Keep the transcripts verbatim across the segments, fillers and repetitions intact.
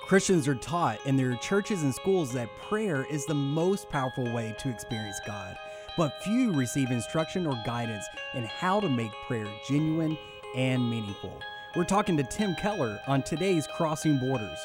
Christians are taught in their churches and schools that prayer is the most powerful way to experience God, but few receive instruction or guidance in how to make prayer genuine and meaningful. We're talking to Tim Keller on today's Crossing Borders.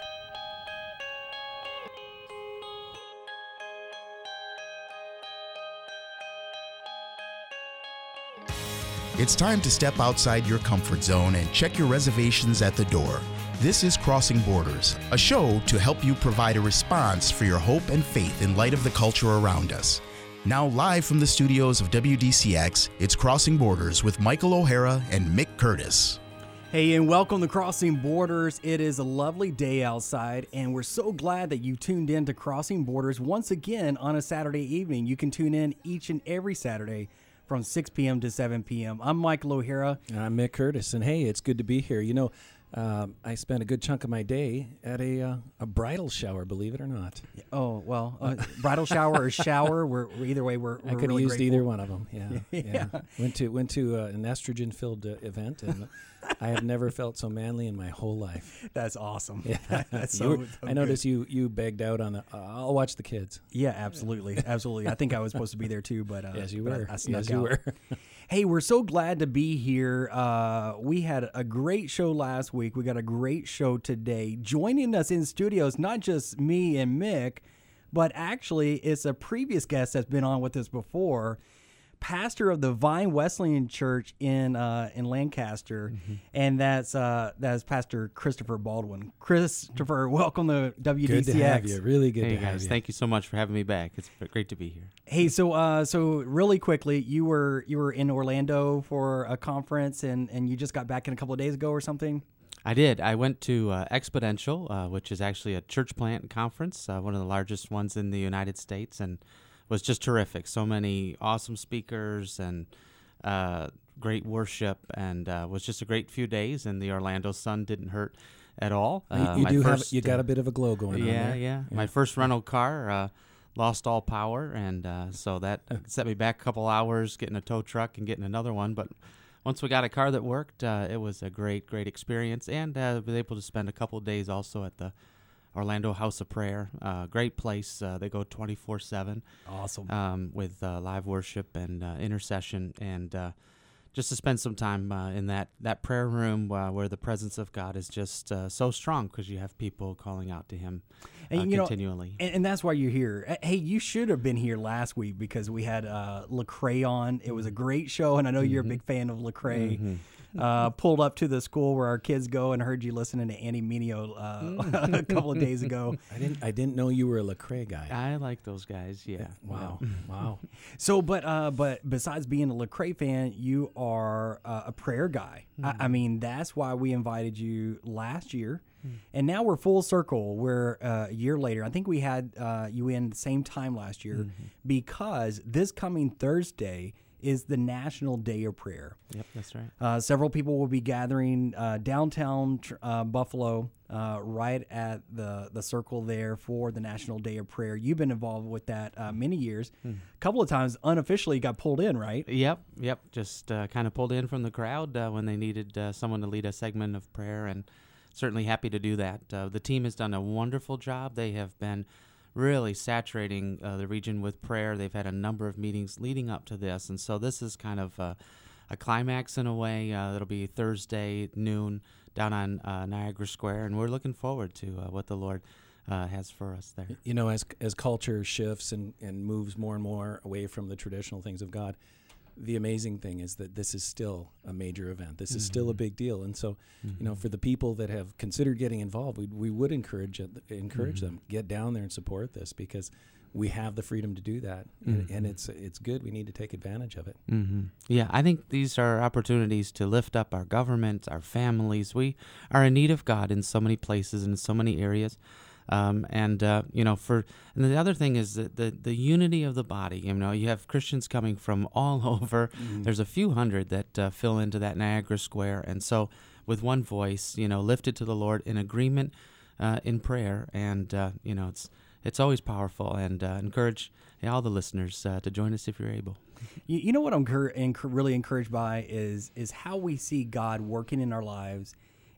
It's time to step outside your comfort zone and check your reservations at the door. This is Crossing Borders, a show to help you provide a response for your hope and faith in light of the culture around us. Now live from the studios of W D C X, it's Crossing Borders with Michael O'Hara and Mick Curtis. Hey, and welcome to Crossing Borders. It is a lovely day outside, and we're so glad that you tuned in to Crossing Borders once again on a Saturday evening. You can tune in each and every Saturday from six p.m. to seven p.m. I'm Michael O'Hara. And I'm Mick Curtis, and hey, it's good to be here. You know, um, I spent a good chunk of my day at a uh, a bridal shower, believe it or not. Oh, well, uh, bridal shower or shower, we're, we're either way, we're, we're I could have really used grateful. either one of them, yeah. yeah. Yeah. Went to went to uh, an estrogen-filled uh, event, and I have never felt so manly in my whole life. That's awesome. Yeah. That's You so, were- so I good. noticed you you begged out on the, uh, I'll watch the kids. Yeah, absolutely. Absolutely. I think I was supposed to be there too, but, uh, Yes, you but were. I, I snuck Yes, you out. were. Hey, we're so glad to be here. Uh, we had a great show last week. We got a great show today. Joining us in studios, not just me and Mick, but actually it's a previous guest that's been on with us before, pastor of the Vine Wesleyan Church in uh, in Lancaster, Mm-hmm. and that's uh, that's Pastor Christopher Baldwin. Christopher, welcome to W D C X. Good to have you. Really good Hey to have guys, you. thank you so much for having me back. It's great to be here. Hey, so uh, so really quickly, you were you were in Orlando for a conference, and, and you just got back in a couple of days ago or something. I did. I went to uh, Exponential, uh, which is actually a church plant conference, uh, one of the largest ones in the United States, and was just terrific. So many awesome speakers and uh, great worship, and uh, was just a great few days. And the Orlando sun didn't hurt at all. You- Uh, you my do have first, you got uh, a bit of a glow going on yeah, there. yeah, My first rental car uh, lost all power, and uh, so that set me back a couple hours getting a tow truck and getting another one. But once we got a car that worked, uh, it was a great, great experience, and uh, was able to spend a couple of days also at the Orlando House of Prayer. Uh, great place. Uh, they go twenty-four seven Awesome. um, with uh, live worship and uh, intercession, and uh, just to spend some time uh, in that, that prayer room uh, where the presence of God is just uh, so strong because you have people calling out to Him uh, And, you know, continually. And, and that's why you're here. Uh, Hey, you should have been here last week because we had uh, Lecrae on. It was a great show, and I know you're a big fan of Lecrae. Uh, pulled up to the school where our kids go and heard you listening to Andy Mineo uh, a couple of days ago. I didn't I didn't know you were a Lecrae guy. I like those guys, yeah. Wow. Wow. So, but uh, but besides being a Lecrae fan, you are uh, a prayer guy. I, I mean, that's why we invited you last year, and now we're full circle. We're uh, a year later. I think we had uh, you in the same time last year because this coming Thursday is the National Day of Prayer. Yep, that's right. Uh, several people will be gathering uh, downtown tr- uh, Buffalo, uh, right at the, the circle there for the National Day of Prayer. You've been involved with that uh, many years. A couple of times unofficially got pulled in, right? Yep, yep. Just uh, kind of pulled in from the crowd uh, when they needed uh, someone to lead a segment of prayer, and certainly happy to do that. Uh, the team has done a wonderful job. They have been really saturating uh, the region with prayer. They've had a number of meetings leading up to this, and so this is kind of uh, a climax in a way. Uh, it'll be Thursday at noon down on uh, Niagara Square, and we're looking forward to uh, what the Lord uh, has for us there. You know, as as culture shifts and, and moves more and more away from the traditional things of God, the amazing thing is that this is still a major event. This is still a big deal. And so, you know, for the people that have considered getting involved, we, we would encourage it- encourage them, get down there and support this because we have the freedom to do that. And, and it's it's good. We need to take advantage of it. Mm-hmm. Yeah, I think these are opportunities to lift up our government, our families. We are in need of God in so many places and in so many areas. Um, and, uh, you know, for and the other thing is that the, the unity of the body. You know, you have Christians coming from all over. There's a few hundred that uh, fill into that Niagara Square. And so with one voice, you know, lifted to the Lord in agreement uh, in prayer. And, uh, you know, it's it's always powerful, and uh, encourage all the listeners uh, to join us if you're able. You, you know what I'm cur- enc- really encouraged by is is how we see God working in our lives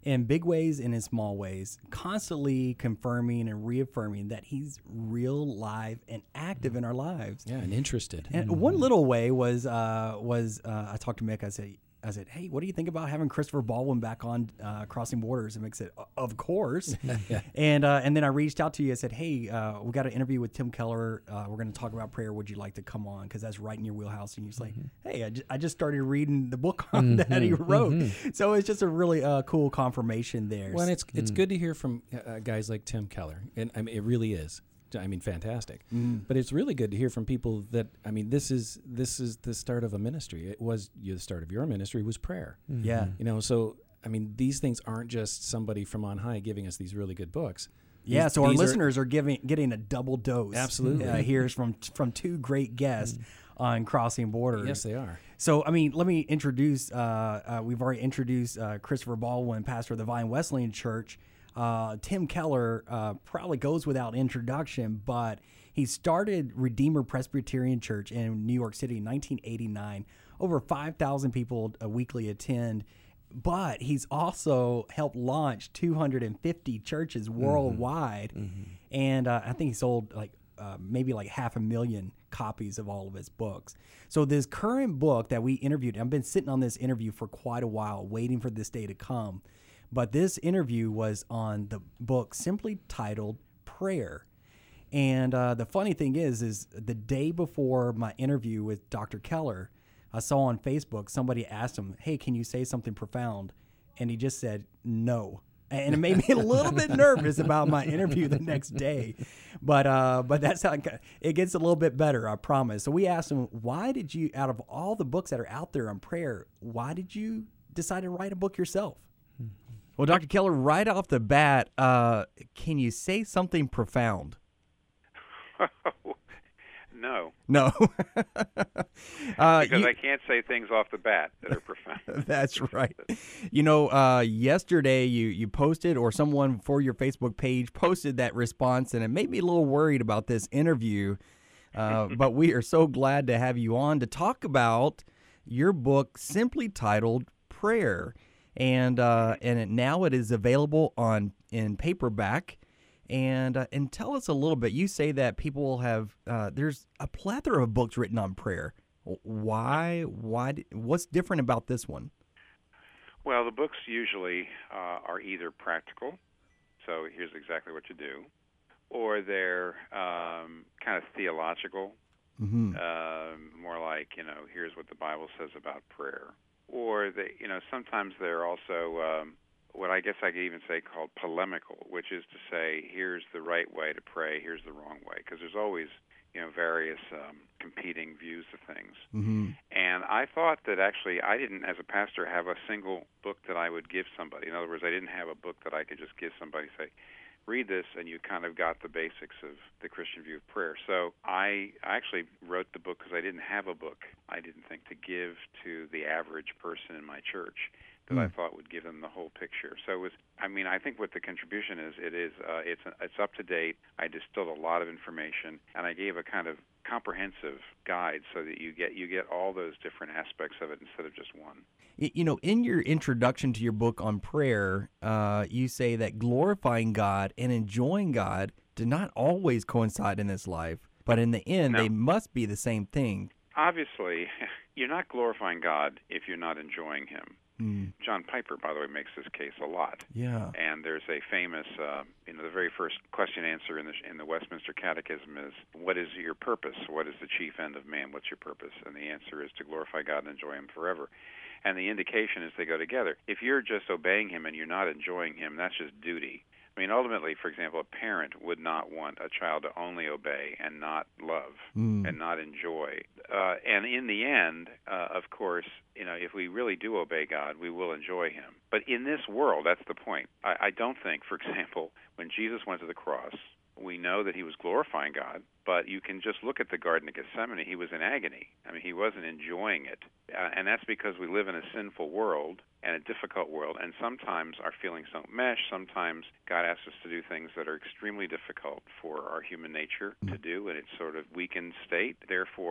in big ways and in small ways, constantly confirming and reaffirming that he's real, live, and active in our lives. Yeah, and interested. And mm-hmm. one little way was uh, was uh, I talked to Mick. I said, I said, hey, what do you think about having Christopher Baldwin back on uh, Crossing Borders? And Mick said, of course. yeah. And uh, and then I reached out to you. I said, hey, uh, we got an interview with Tim Keller. Uh, we're going to talk about prayer. Would you like to come on? Because that's right in your wheelhouse. And you're like, mm-hmm. hey, I, j- I just started reading the book on mm-hmm. that he wrote. Mm-hmm. So it's just a really uh, cool confirmation there. Well, and it's it's mm. good to hear from uh, guys like Tim Keller. And I mean, it really is. I mean, fantastic. Mm. But it's really good to hear from people that, I mean, this is this is the start of a ministry. It was the start of your ministry was prayer. Mm-hmm. Yeah. You know, so, I mean, these things aren't just somebody from on high giving us these really good books. Yeah, these, so our these listeners are, are giving getting a double dose. Absolutely. Uh, here's from from two great guests mm. on Crossing Borders. Yes, they are. So, I mean, let me introduce, uh, uh, we've already introduced uh, Christopher Baldwin, pastor of the Vine Wesleyan Church. Uh, Tim Keller uh, probably goes without introduction, but he started Redeemer Presbyterian Church in New York City in nineteen eighty-nine. Over five thousand people a weekly attend, but he's also helped launch two hundred fifty churches worldwide, mm-hmm. and uh, I think he sold like uh, maybe like half a million copies of all of his books. So this current book that we interviewed, I've been sitting on this interview for quite a while, waiting for this day to come. But this interview was on the book simply titled Prayer. And uh, the funny thing is, is the day before my interview with Doctor Keller, I saw on Facebook somebody asked him, hey, can you say something profound? And he just said, no. And it made me a little bit nervous about my interview the next day. But uh, but that's how it, it gets a little bit better, I promise. So we asked him, why did you, out of all the books that are out there on prayer, why did you decide to write a book yourself? Well, Doctor Keller, right off the bat, uh, can you say something profound? No. No. uh, because you, I can't say things off the bat that are profound. That's right. You know, uh, yesterday you, you posted, or someone for your Facebook page posted that response, and it made me a little worried about this interview. Uh, but we are so glad to have you on to talk about your book simply titled Prayer. And uh, and it, now it is available on in paperback, and uh, and tell us a little bit. You say that people have uh, there's a plethora of books written on prayer. Why? Why? What's different about this one? Well, the books usually uh, are either practical, so here's exactly what to do, or they're um, kind of theological, mm-hmm. uh, more like, you know, here's what the Bible says about prayer. Or, they, you know, sometimes they're also um, what I guess I could even say called polemical, which is to say, here's the right way to pray, here's the wrong way, because there's always, you know, various um, competing views of things. Mm-hmm. And I thought that actually I didn't, as a pastor, have a single book that I would give somebody. In other words, I didn't have a book that I could just give somebody, say, read this, and you kind of got the basics of the Christian view of prayer. So I actually wrote the book because I didn't have a book I didn't think to give to the average person in my church that mm. I thought would give them the whole picture. So it was, I mean, I think what the contribution is, it is, uh, it's it's up to date. I distilled a lot of information, and I gave a kind of comprehensive guide so that you get you get all those different aspects of it instead of just one. You know, in your introduction to your book on prayer, uh, you say that glorifying God and enjoying God do not always coincide in this life, but in the end, no. they must be the same thing. Obviously, you're not glorifying God if you're not enjoying Him. Mm. John Piper, by the way, makes this case a lot. Yeah. And there's a famous, uh, you know, the very first question answer in the in the Westminster Catechism is, what is your purpose? What is the chief end of man? What's your purpose? And the answer is to glorify God and enjoy Him forever. And the indication is they go together. If you're just obeying Him and you're not enjoying Him, that's just duty. I mean, ultimately, for example, a parent would not want a child to only obey and not love mm. and not enjoy. Uh, and in the end, uh, of course, you know, if we really do obey God, we will enjoy Him. But in this world, that's the point. I, I don't think, for example, when Jesus went to the cross, we know that He was glorifying God, but you can just look at the Garden of Gethsemane. He was in agony. I mean, He wasn't enjoying it. Uh, and that's because we live in a sinful world and a difficult world, and sometimes our feelings don't mesh. Sometimes God asks us to do things that are extremely difficult for our human nature to do in its sort of weakened state. Therefore,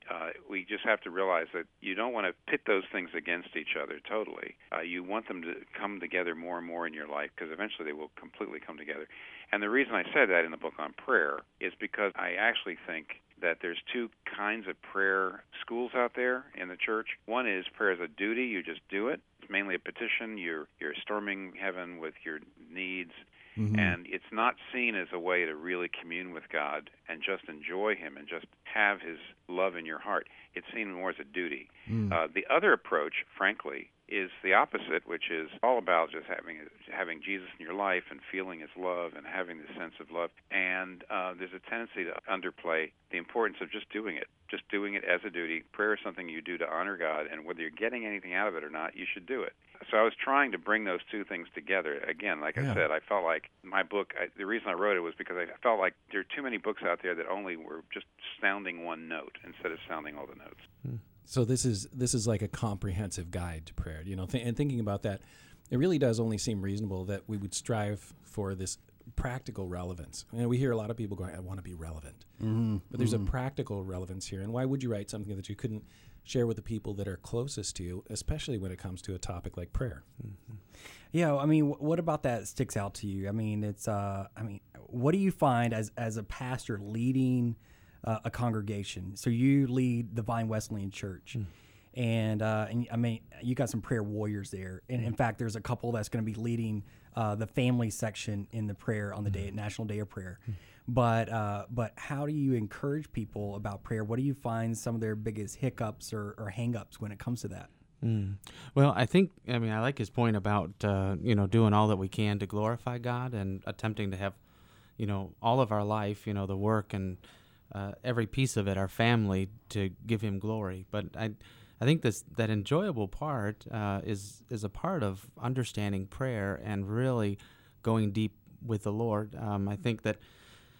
uh, we just have to realize that you don't want to pit those things against each other totally. Uh, you want them to come together more and more in your life, because eventually they will completely come together. And the reason I said that in the book on prayer is because I actually think that there's two kinds of prayer schools out there in the church. One is prayer as a duty. You just do it. It's mainly a petition. You're, you're storming heaven with your needs. Mm-hmm. And it's not seen as a way to really commune with God and just enjoy Him and just have His love in your heart. It's seen more as a duty. Mm. Uh, the other approach, frankly, is the opposite, which is all about just having having Jesus in your life and feeling His love and having this sense of love. And uh, there's a tendency to underplay the importance of just doing it, just doing it as a duty. Prayer is something you do to honor God, and whether you're getting anything out of it or not, you should do it. So I was trying to bring those two things together. Again, like yeah. I said, I felt like my book, I, the reason I wrote it was because I felt like there are too many books out there that only were just sounding one note instead of sounding all the notes. Hmm. So this is this is like a comprehensive guide to prayer, you know. Th- and thinking about that, it really does only seem reasonable that we would strive for this practical relevance. I mean, we hear a lot of people going, "I want to be relevant," mm-hmm. but there's mm-hmm. a practical relevance here. And why would you write something that you couldn't share with the people that are closest to you, especially when it comes to a topic like prayer? Mm-hmm. Yeah, I mean, w- what about that sticks out to you? I mean, it's, uh, I mean, what do you find as as a pastor leading Uh, a congregation? So you lead the Vine Wesleyan Church, mm. and, uh, and I mean, you got some prayer warriors there. And in fact, there's a couple that's going to be leading uh, the family section in the prayer on the day, National Day of Prayer. Mm. But uh, but how do you encourage people about prayer? What do you find some of their biggest hiccups or, or hang-ups when it comes to that? Mm. Well, I think, I mean, I like his point about, uh, you know, doing all that we can to glorify God and attempting to have, you know, all of our life, you know, the work and Uh, every piece of it, our family, to give Him glory. But I, I think this that enjoyable part uh, is is a part of understanding prayer and really going deep with the Lord. Um, I think that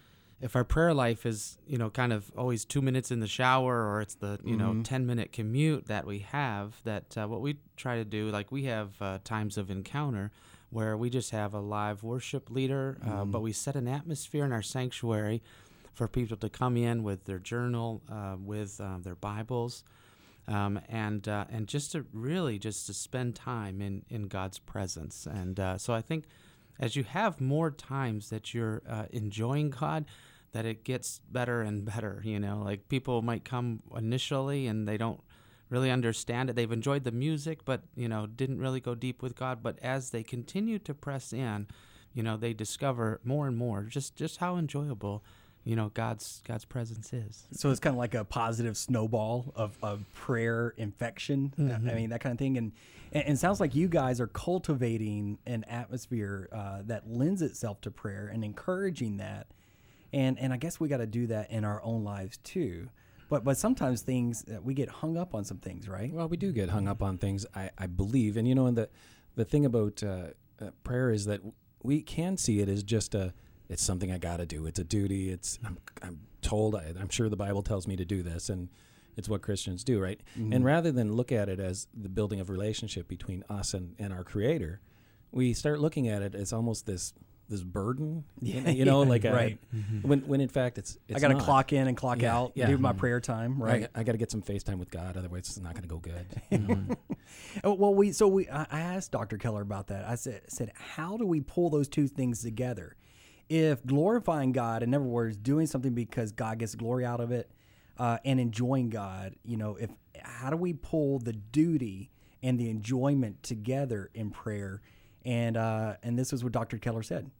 if our prayer life is, you know, kind of always two minutes in the shower, or it's the, you mm-hmm. know, ten minute commute that we have, that uh, what we try to do, like we have uh, times of encounter where we just have a live worship leader, uh, mm-hmm. but we set an atmosphere in our sanctuary for people to come in with their journal, uh, with uh, their Bibles, um, and uh, and just to really just to spend time in, in God's presence. And uh, so I think as you have more times that you're uh, enjoying God, that it gets better and better. You know, like people might come initially and they don't really understand it. They've enjoyed the music, but you know, didn't really go deep with God. But as they continue to press in, you know, they discover more and more just just how enjoyable, you know, God's God's presence is. So it's kind of like a positive snowball of, of prayer infection. Mm-hmm. I mean, that kind of thing. And, and it sounds like you guys are cultivating an atmosphere uh, that lends itself to prayer and encouraging that. And and I guess we got to do that in our own lives too. But but sometimes things, uh, we get hung up on some things, right? Well, we do get hung up on things, I, I believe. And, you know, and the, the thing about uh, uh, prayer is that we can see it as just a, it's something I got to do. It's a duty. It's I'm, I'm told. I, I'm sure the Bible tells me to do this, and it's what Christians do, right? Mm-hmm. And rather than look at it as the building of relationship between us and, and our Creator, we start looking at it as almost this this burden. Yeah, you know, yeah, like a, right. Mm-hmm. When when in fact it's, it's I got to not. clock in and clock yeah, out. Yeah. Do my prayer time. Right. I, I got to get some FaceTime with God. Otherwise, it's not going to go good. Mm-hmm. Well, we so we I asked Doctor Keller about that. I said said how do we pull those two things together? If glorifying God, in other words, doing something because God gets glory out of it, uh, and enjoying God, you know, if how do we pull the duty and the enjoyment together in prayer? And uh, and this is what Doctor Keller said.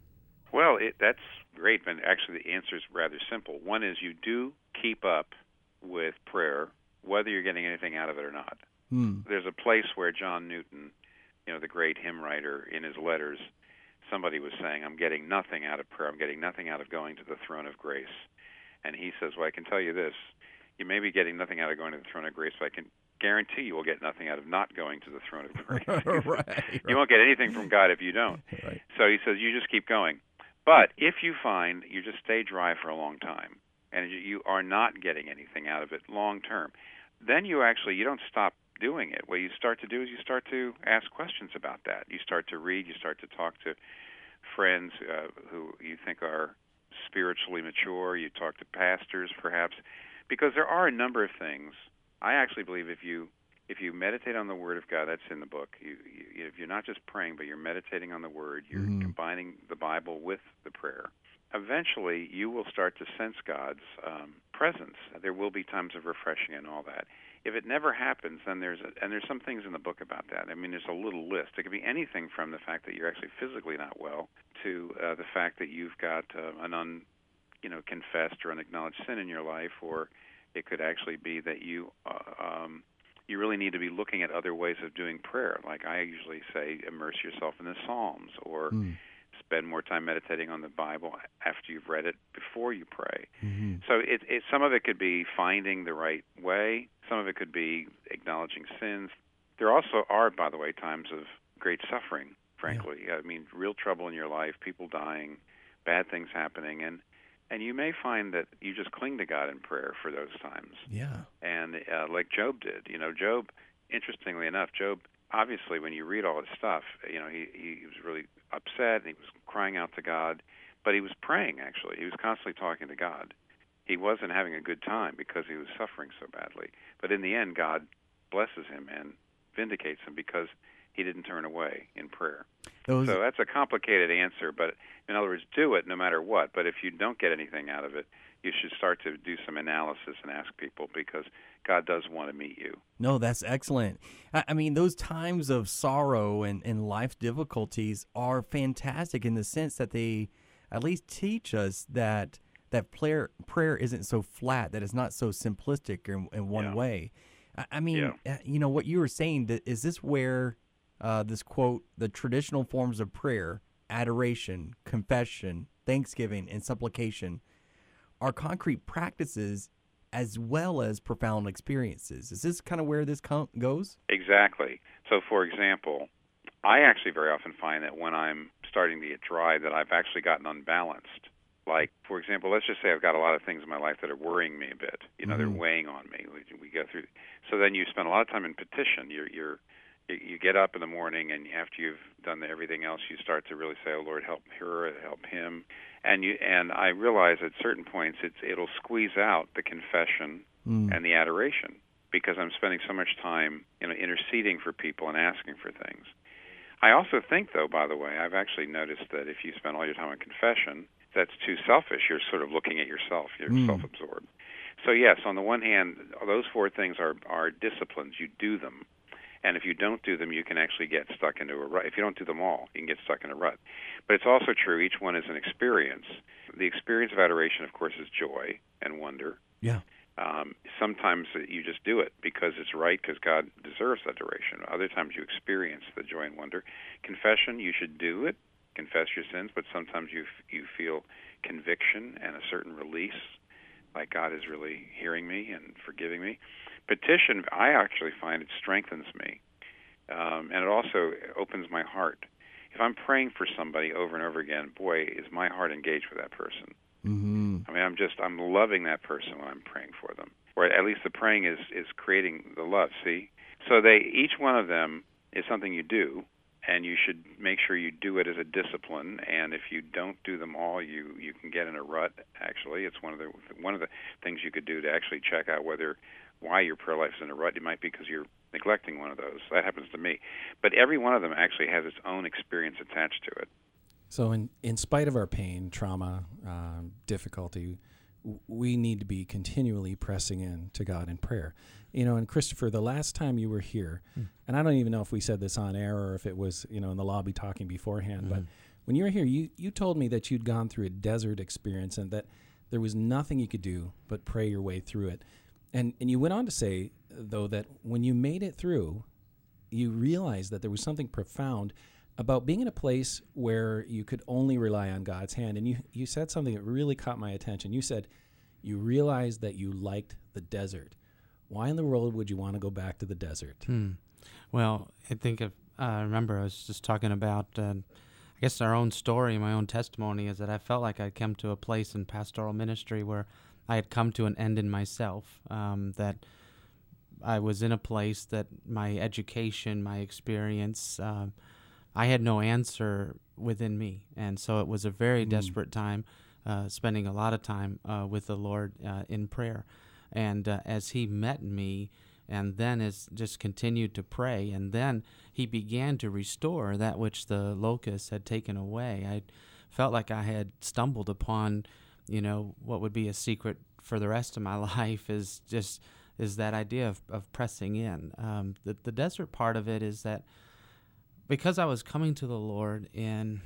Well, it, that's great, but actually the answer is rather simple. One is you do keep up with prayer, whether you're getting anything out of it or not. Hmm. There's a place where John Newton, you know, the great hymn writer, in his letters, somebody was saying, I'm getting nothing out of prayer. I'm getting nothing out of going to the throne of grace. And he says, well, I can tell you this. You may be getting nothing out of going to the throne of grace, but I can guarantee you will get nothing out of not going to the throne of grace. right, right. You won't get anything from God if you don't. Right. So he says, you just keep going. But if you find you just stay dry for a long time and you are not getting anything out of it long term, then you actually, you don't stop doing it. What you start to do is you start to ask questions about that. You start to read, you start to talk to friends uh, who you think are spiritually mature, you talk to pastors perhaps, because there are a number of things. I actually believe if you if you meditate on the Word of God, that's in the book. You, you, if you're not just praying, but you're meditating on the Word, you're mm-hmm. combining the Bible with the prayer. Eventually, you will start to sense God's um, presence. There will be times of refreshing and all that. If it never happens, then there's a, and there's some things in the book about that. I mean, there's a little list. It could be anything from the fact that you're actually physically not well to uh, the fact that you've got uh, an un, you know, confessed or unacknowledged sin in your life, or it could actually be that you uh, um, you really need to be looking at other ways of doing prayer. Like I usually say, immerse yourself in the Psalms, or mm. spend more time meditating on the Bible after you've read it before you pray. Mm-hmm. So it, it, some of it could be finding the right way. Some of it could be acknowledging sins. There also are, by the way, times of great suffering, frankly. Yeah. I mean, real trouble in your life, people dying, bad things happening, and and you may find that you just cling to God in prayer for those times. Yeah. And uh, like Job did. You know, Job, interestingly enough, Job, obviously, when you read all his stuff, you know, he, he was really upset, and he was crying out to God, but he was praying, actually. He was constantly talking to God. He wasn't having a good time because he was suffering so badly. But in the end, God blesses him and vindicates him because he didn't turn away in prayer. Those... So that's a complicated answer, but in other words, do it no matter what. But if you don't get anything out of it, you should start to do some analysis and ask people, because God does want to meet you. No, that's excellent. I mean, those times of sorrow and, and life difficulties are fantastic in the sense that they at least teach us that that prayer, prayer isn't so flat, that it's not so simplistic in, in one yeah. way. I, I mean, yeah. you know, what you were saying, that is this where uh, this quote, the traditional forms of prayer, adoration, confession, thanksgiving, and supplication are concrete practices as well as profound experiences. Is this kind of where this com- goes? Exactly. So, for example, I actually very often find that when I'm starting to get dry, that I've actually gotten unbalanced. Like, for example, let's just say I've got a lot of things in my life that are worrying me a bit. You know, mm-hmm. they're weighing on me. We, we go through. So then you spend a lot of time in petition. You're, you're, you get up in the morning, and after you've done everything else, you start to really say, "Oh Lord, help her, help him." And you and I realize at certain points it's it'll squeeze out the confession mm. and the adoration, because I'm spending so much time, you know, interceding for people and asking for things. I also think, though, by the way, I've actually noticed that if you spend all your time on confession, that's too selfish. You're sort of looking at yourself. You're mm. self-absorbed. So yes, on the one hand, those four things are are disciplines. You do them. And if you don't do them, you can actually get stuck into a rut. If you don't do them all, you can get stuck in a rut. But it's also true, each one is an experience. The experience of adoration, of course, is joy and wonder. Yeah. Um, sometimes you just do it because it's right, because God deserves adoration. Other times you experience the joy and wonder. Confession, you should do it, confess your sins, but sometimes you f- you feel conviction and a certain release, like God is really hearing me and forgiving me. Petition, I actually find it strengthens me, um, and it also opens my heart. If I'm praying for somebody over and over again, boy, is my heart engaged with that person. Mm-hmm. I mean, I'm just, I'm loving that person when I'm praying for them. Or at least the praying is, is creating the love, see? So they, each one of them is something you do, and you should make sure you do it as a discipline. And if you don't do them all, you, you can get in a rut, actually. It's one of the one of the things you could do to actually check out whether why your prayer life is in a rut. It might be because you're neglecting one of those. That happens to me. But every one of them actually has its own experience attached to it. So in, in spite of our pain, trauma, uh, difficulty, w- we need to be continually pressing in to God in prayer. You know, and Christopher, the last time you were here, mm. and I don't even know if we said this on air or if it was, you know, in the lobby talking beforehand, mm. but when you were here, you, you told me that you'd gone through a desert experience and that there was nothing you could do but pray your way through it. And and you went on to say, though, that when you made it through, you realized that there was something profound about being in a place where you could only rely on God's hand. And you, you said something that really caught my attention. You said you realized that you liked the desert. Why in the world would you want to go back to the desert? Hmm. Well, I think if, uh, I remember I was just talking about, uh, I guess our own story, my own testimony is that I felt like I'd come to a place in pastoral ministry where I had come to an end in myself, um, that I was in a place that my education, my experience, um, I had no answer within me. And so it was a very mm. desperate time, uh, spending a lot of time uh, with the Lord uh, in prayer. And uh, as he met me, and then as just continued to pray, and then he began to restore that which the locusts had taken away. I felt like I had stumbled upon, you know, what would be a secret for the rest of my life is just is that idea of, of pressing in. Um, the, the desert part of it is that because I was coming to the Lord in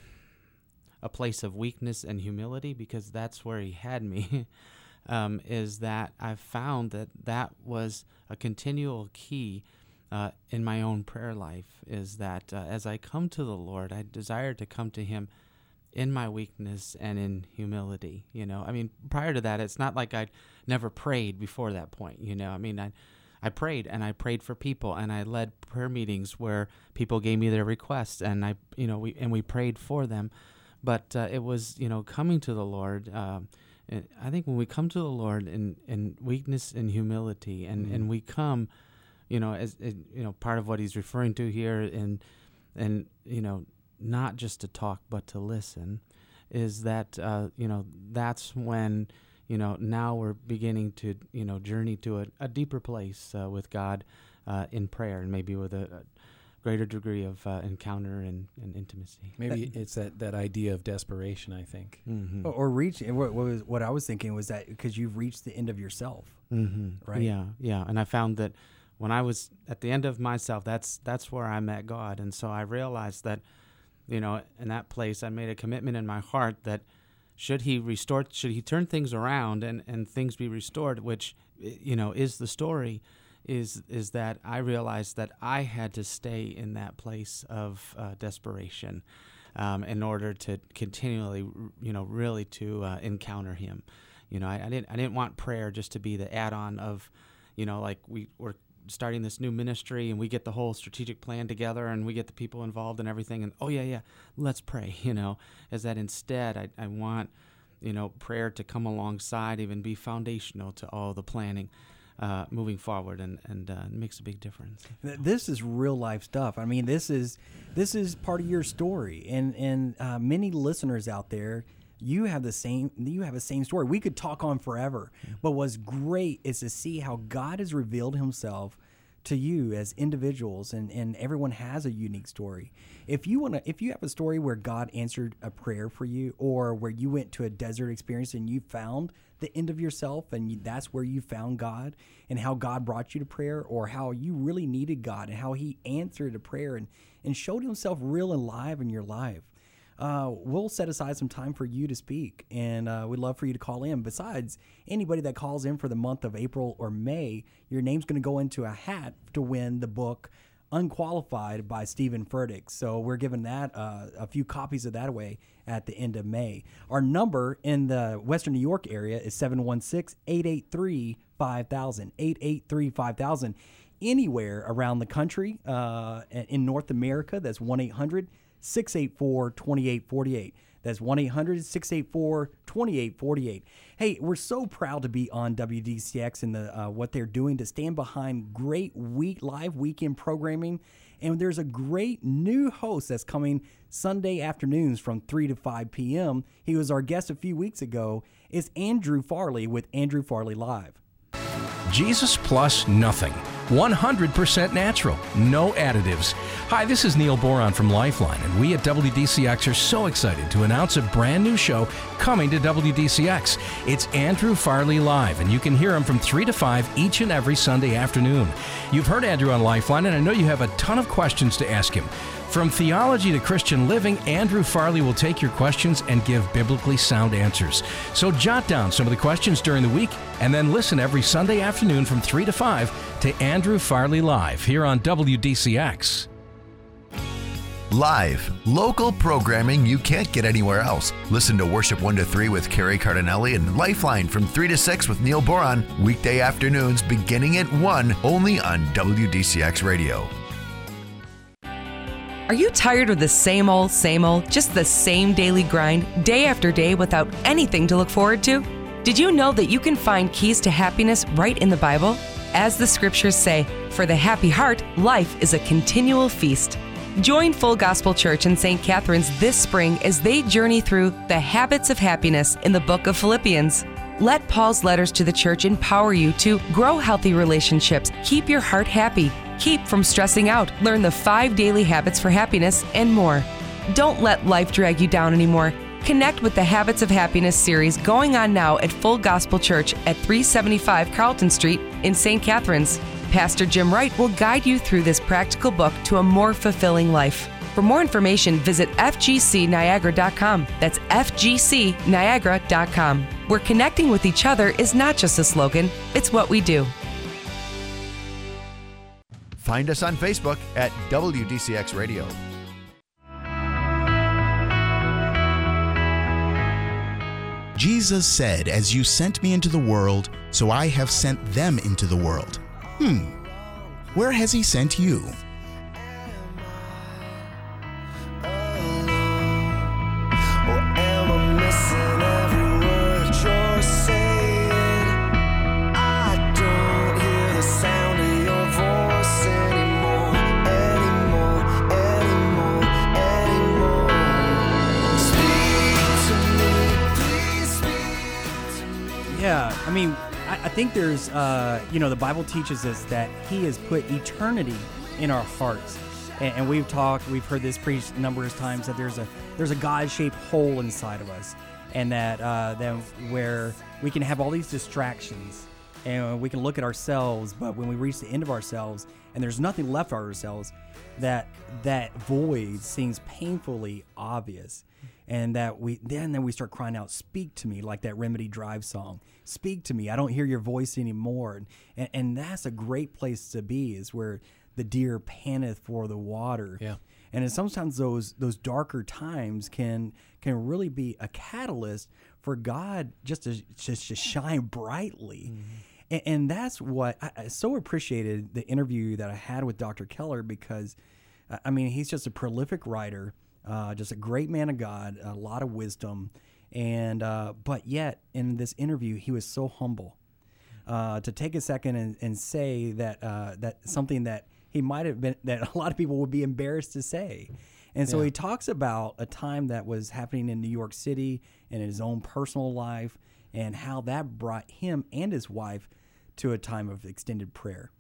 a place of weakness and humility, because that's where he had me, um, is that I found that that was a continual key uh, in my own prayer life, is that uh, as I come to the Lord, I desire to come to him in my weakness and in humility. You know, I mean, prior to that, it's not like I'd never prayed before that point. You know, I mean, I, I prayed and I prayed for people, and I led prayer meetings where people gave me their requests, and I, you know, we and we prayed for them. But uh, it was, you know, coming to the Lord. Um, and I think when we come to the Lord in, in weakness and humility, and, mm-hmm. and we come, you know, as, as you know, part of what he's referring to here, and and you know. not just to talk but to listen, is that uh, you know that's when you know now we're beginning to you know journey to a, a deeper place uh, with God uh, in prayer, and maybe with a, a greater degree of uh, encounter and, and intimacy. Maybe that, it's that, that idea of desperation, I think. Mm-hmm. Or, or reach. What, what, was, what I was thinking was that because you've reached the end of yourself, mm-hmm. right? Yeah, yeah. And I found that when I was at the end of myself, that's that's where I met God, and so I realized that. You know, in that place, I made a commitment in my heart that should he restore, should he turn things around and, and things be restored, which, you know, is the story, is is that I realized that I had to stay in that place of uh, desperation um, in order to continually, you know, really to uh, encounter him. You know, I, I didn't I didn't want prayer just to be the add-on of, you know, like we were starting this new ministry and we get the whole strategic plan together and we get the people involved and everything, and oh yeah yeah let's pray, you know, is that instead I, I want you know prayer to come alongside, even be foundational to all the planning uh, moving forward, and and uh, it makes a big difference. This is real life stuff. I mean, this is this is part of your story, and and uh, many listeners out there, you have the same you have the same story. We could talk on forever, yeah. But what's great is to see how God has revealed himself to you as individuals, and, and everyone has a unique story. If you want to, if you have a story where God answered a prayer for you, or where you went to a desert experience and you found the end of yourself, and you, that's where you found God, and how God brought you to prayer, or how you really needed God and how he answered a prayer and, and showed himself real and live in your life. Uh, we'll set aside some time for you to speak, and uh, we'd love for you to call in. Besides, anybody that calls in for the month of April or May, your name's going to go into a hat to win the book Unqualified by Steven Furtick. So we're giving that uh, a few copies of that away at the end of May. Our number in the Western New York area is seven one six, eight eight three, five thousand, eight eight three, five thousand. Anywhere around the country, uh, in North America, that's one eight hundred, six eight four, two eight four eight. That's one eight hundred, six eight four, two eight four eight. Hey, we're so proud to be on W D C X and the uh, what they're doing to stand behind great week live weekend programming. And there's a great new host that's coming Sunday afternoons from three to five p.m. He was our guest a few weeks ago. It's Andrew Farley with Andrew Farley Live. Jesus plus nothing. one hundred percent natural. No additives. Hi, this is Neil Boron from Lifeline, and we at W D C X are so excited to announce a brand new show coming to W D C X. It's Andrew Farley Live, and you can hear him from three to five each and every Sunday afternoon. You've heard Andrew on Lifeline, and I know you have a ton of questions to ask him. From theology to Christian living, Andrew Farley will take your questions and give biblically sound answers. So jot down some of the questions during the week, and then listen every Sunday afternoon from three to five to Andrew Farley Live here on W D C X. Live, local programming you can't get anywhere else. Listen to Worship one to three with Carrie Cardinelli and Lifeline from three to six with Neil Boron, weekday afternoons beginning at one, only on W D C X Radio. Are you tired of the same old, same old, just the same daily grind, day after day without anything to look forward to? Did you know that you can find keys to happiness right in the Bible? As the scriptures say, for the happy heart, life is a continual feast. Join Full Gospel Church in Saint Catharines this spring as they journey through the habits of happiness in the book of Philippians. Let Paul's letters to the church empower you to grow healthy relationships, keep your heart happy, keep from stressing out, learn the five daily habits for happiness, and more. Don't let life drag you down anymore. Connect with the Habits of Happiness series going on now at Full Gospel Church at three seventy-five Carlton Street in Saint Catharines. Pastor Jim Wright will guide you through this practical book to a more fulfilling life. For more information, visit f g c niagara dot com. That's f g c niagara dot com. Where connecting with each other is not just a slogan, it's what we do. Find us on Facebook at W D C X Radio. Jesus said, "As you sent me into the world, so I have sent them into the world." Hmm. Where has he sent you? Yeah, I mean, I, I think there's, uh, you know, the Bible teaches us that He has put eternity in our hearts, and, and we've talked, we've heard this preached a number of times that there's a there's a God-shaped hole inside of us, and that uh, that where we can have all these distractions, and we can look at ourselves, but when we reach the end of ourselves, and there's nothing left of ourselves, that that void seems painfully obvious. And that we then then we start crying out, "Speak to me," like that Remedy Drive song. "Speak to me. I don't hear your voice anymore." And, and and that's a great place to be, is where the deer panteth for the water. Yeah. And sometimes those those darker times can can really be a catalyst for God just to just to shine brightly. Mm-hmm. And, and that's what I, I so appreciated the interview that I had with Doctor Keller, because I mean, he's just a prolific writer. Uh, just a great man of God, a lot of wisdom, and uh, but yet in this interview he was so humble uh, to take a second and, and say that uh, that something that he might have been, that a lot of people would be embarrassed to say. And so yeah. he talks about a time that was happening in New York City and in his own personal life, and how that brought him and his wife to a time of extended prayer.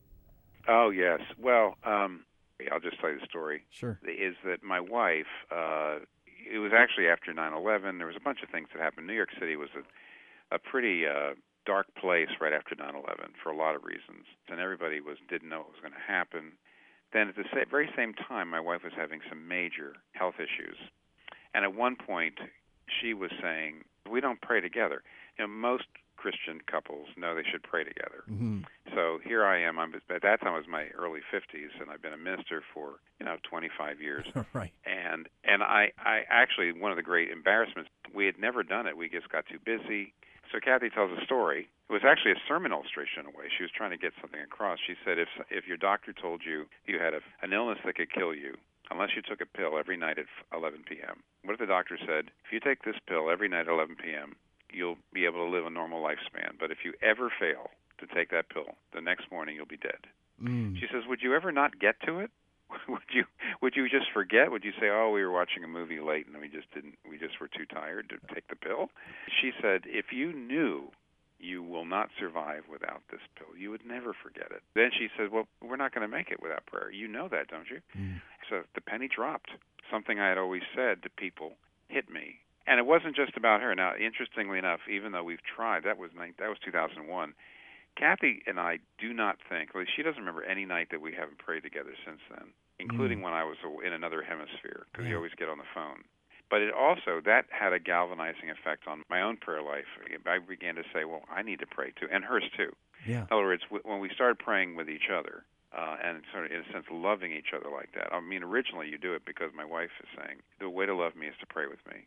Oh yes, well. Um I'll just tell you the story. Sure. Is that my wife, uh, it was actually after nine eleven. There was a bunch of things that happened. New York City was a, a pretty uh, dark place right after nine eleven for a lot of reasons. And everybody was didn't know what was going to happen. Then at the sa- very same time, my wife was having some major health issues. And at one point, she was saying, "We don't pray together." You know, most Christian couples know they should pray together. Mm-hmm. So here I am. I'm, at that time, I was in my early fifties, and I've been a minister for, you know, twenty-five years. Right. And and I, I actually, one of the great embarrassments, we had never done it. We just got too busy. So Kathy tells a story. It was actually a sermon illustration in a way. She was trying to get something across. She said, if if your doctor told you you had a, an illness that could kill you, unless you took a pill every night at eleven p.m., what if the doctor said, if you take this pill every night at eleven p.m., you'll be able to live a normal lifespan. But if you ever fail to take that pill, the next morning you'll be dead. Mm. She says, would you ever not get to it? would you would you just forget? Would you say, oh, we were watching a movie late and we just didn't we just were too tired to take the pill? She said, if you knew you will not survive without this pill, you would never forget it. Then she said, well, we're not going to make it without prayer. You know that, don't you? Mm. So the penny dropped. Something I had always said to people hit me. And it wasn't just about her. Now, interestingly enough, even though we've tried, that was that was two thousand one. Kathy and I do not think, well, she doesn't remember any night that we haven't prayed together since then, including mm. when I was in another hemisphere, because yeah. you always get on the phone. But it also, that had a galvanizing effect on my own prayer life. I began to say, well, I need to pray too, and hers too. Yeah. In other words, when we started praying with each other, uh, and sort of, in a sense, loving each other like that. I mean, originally you do it because my wife is saying, the way to love me is to pray with me.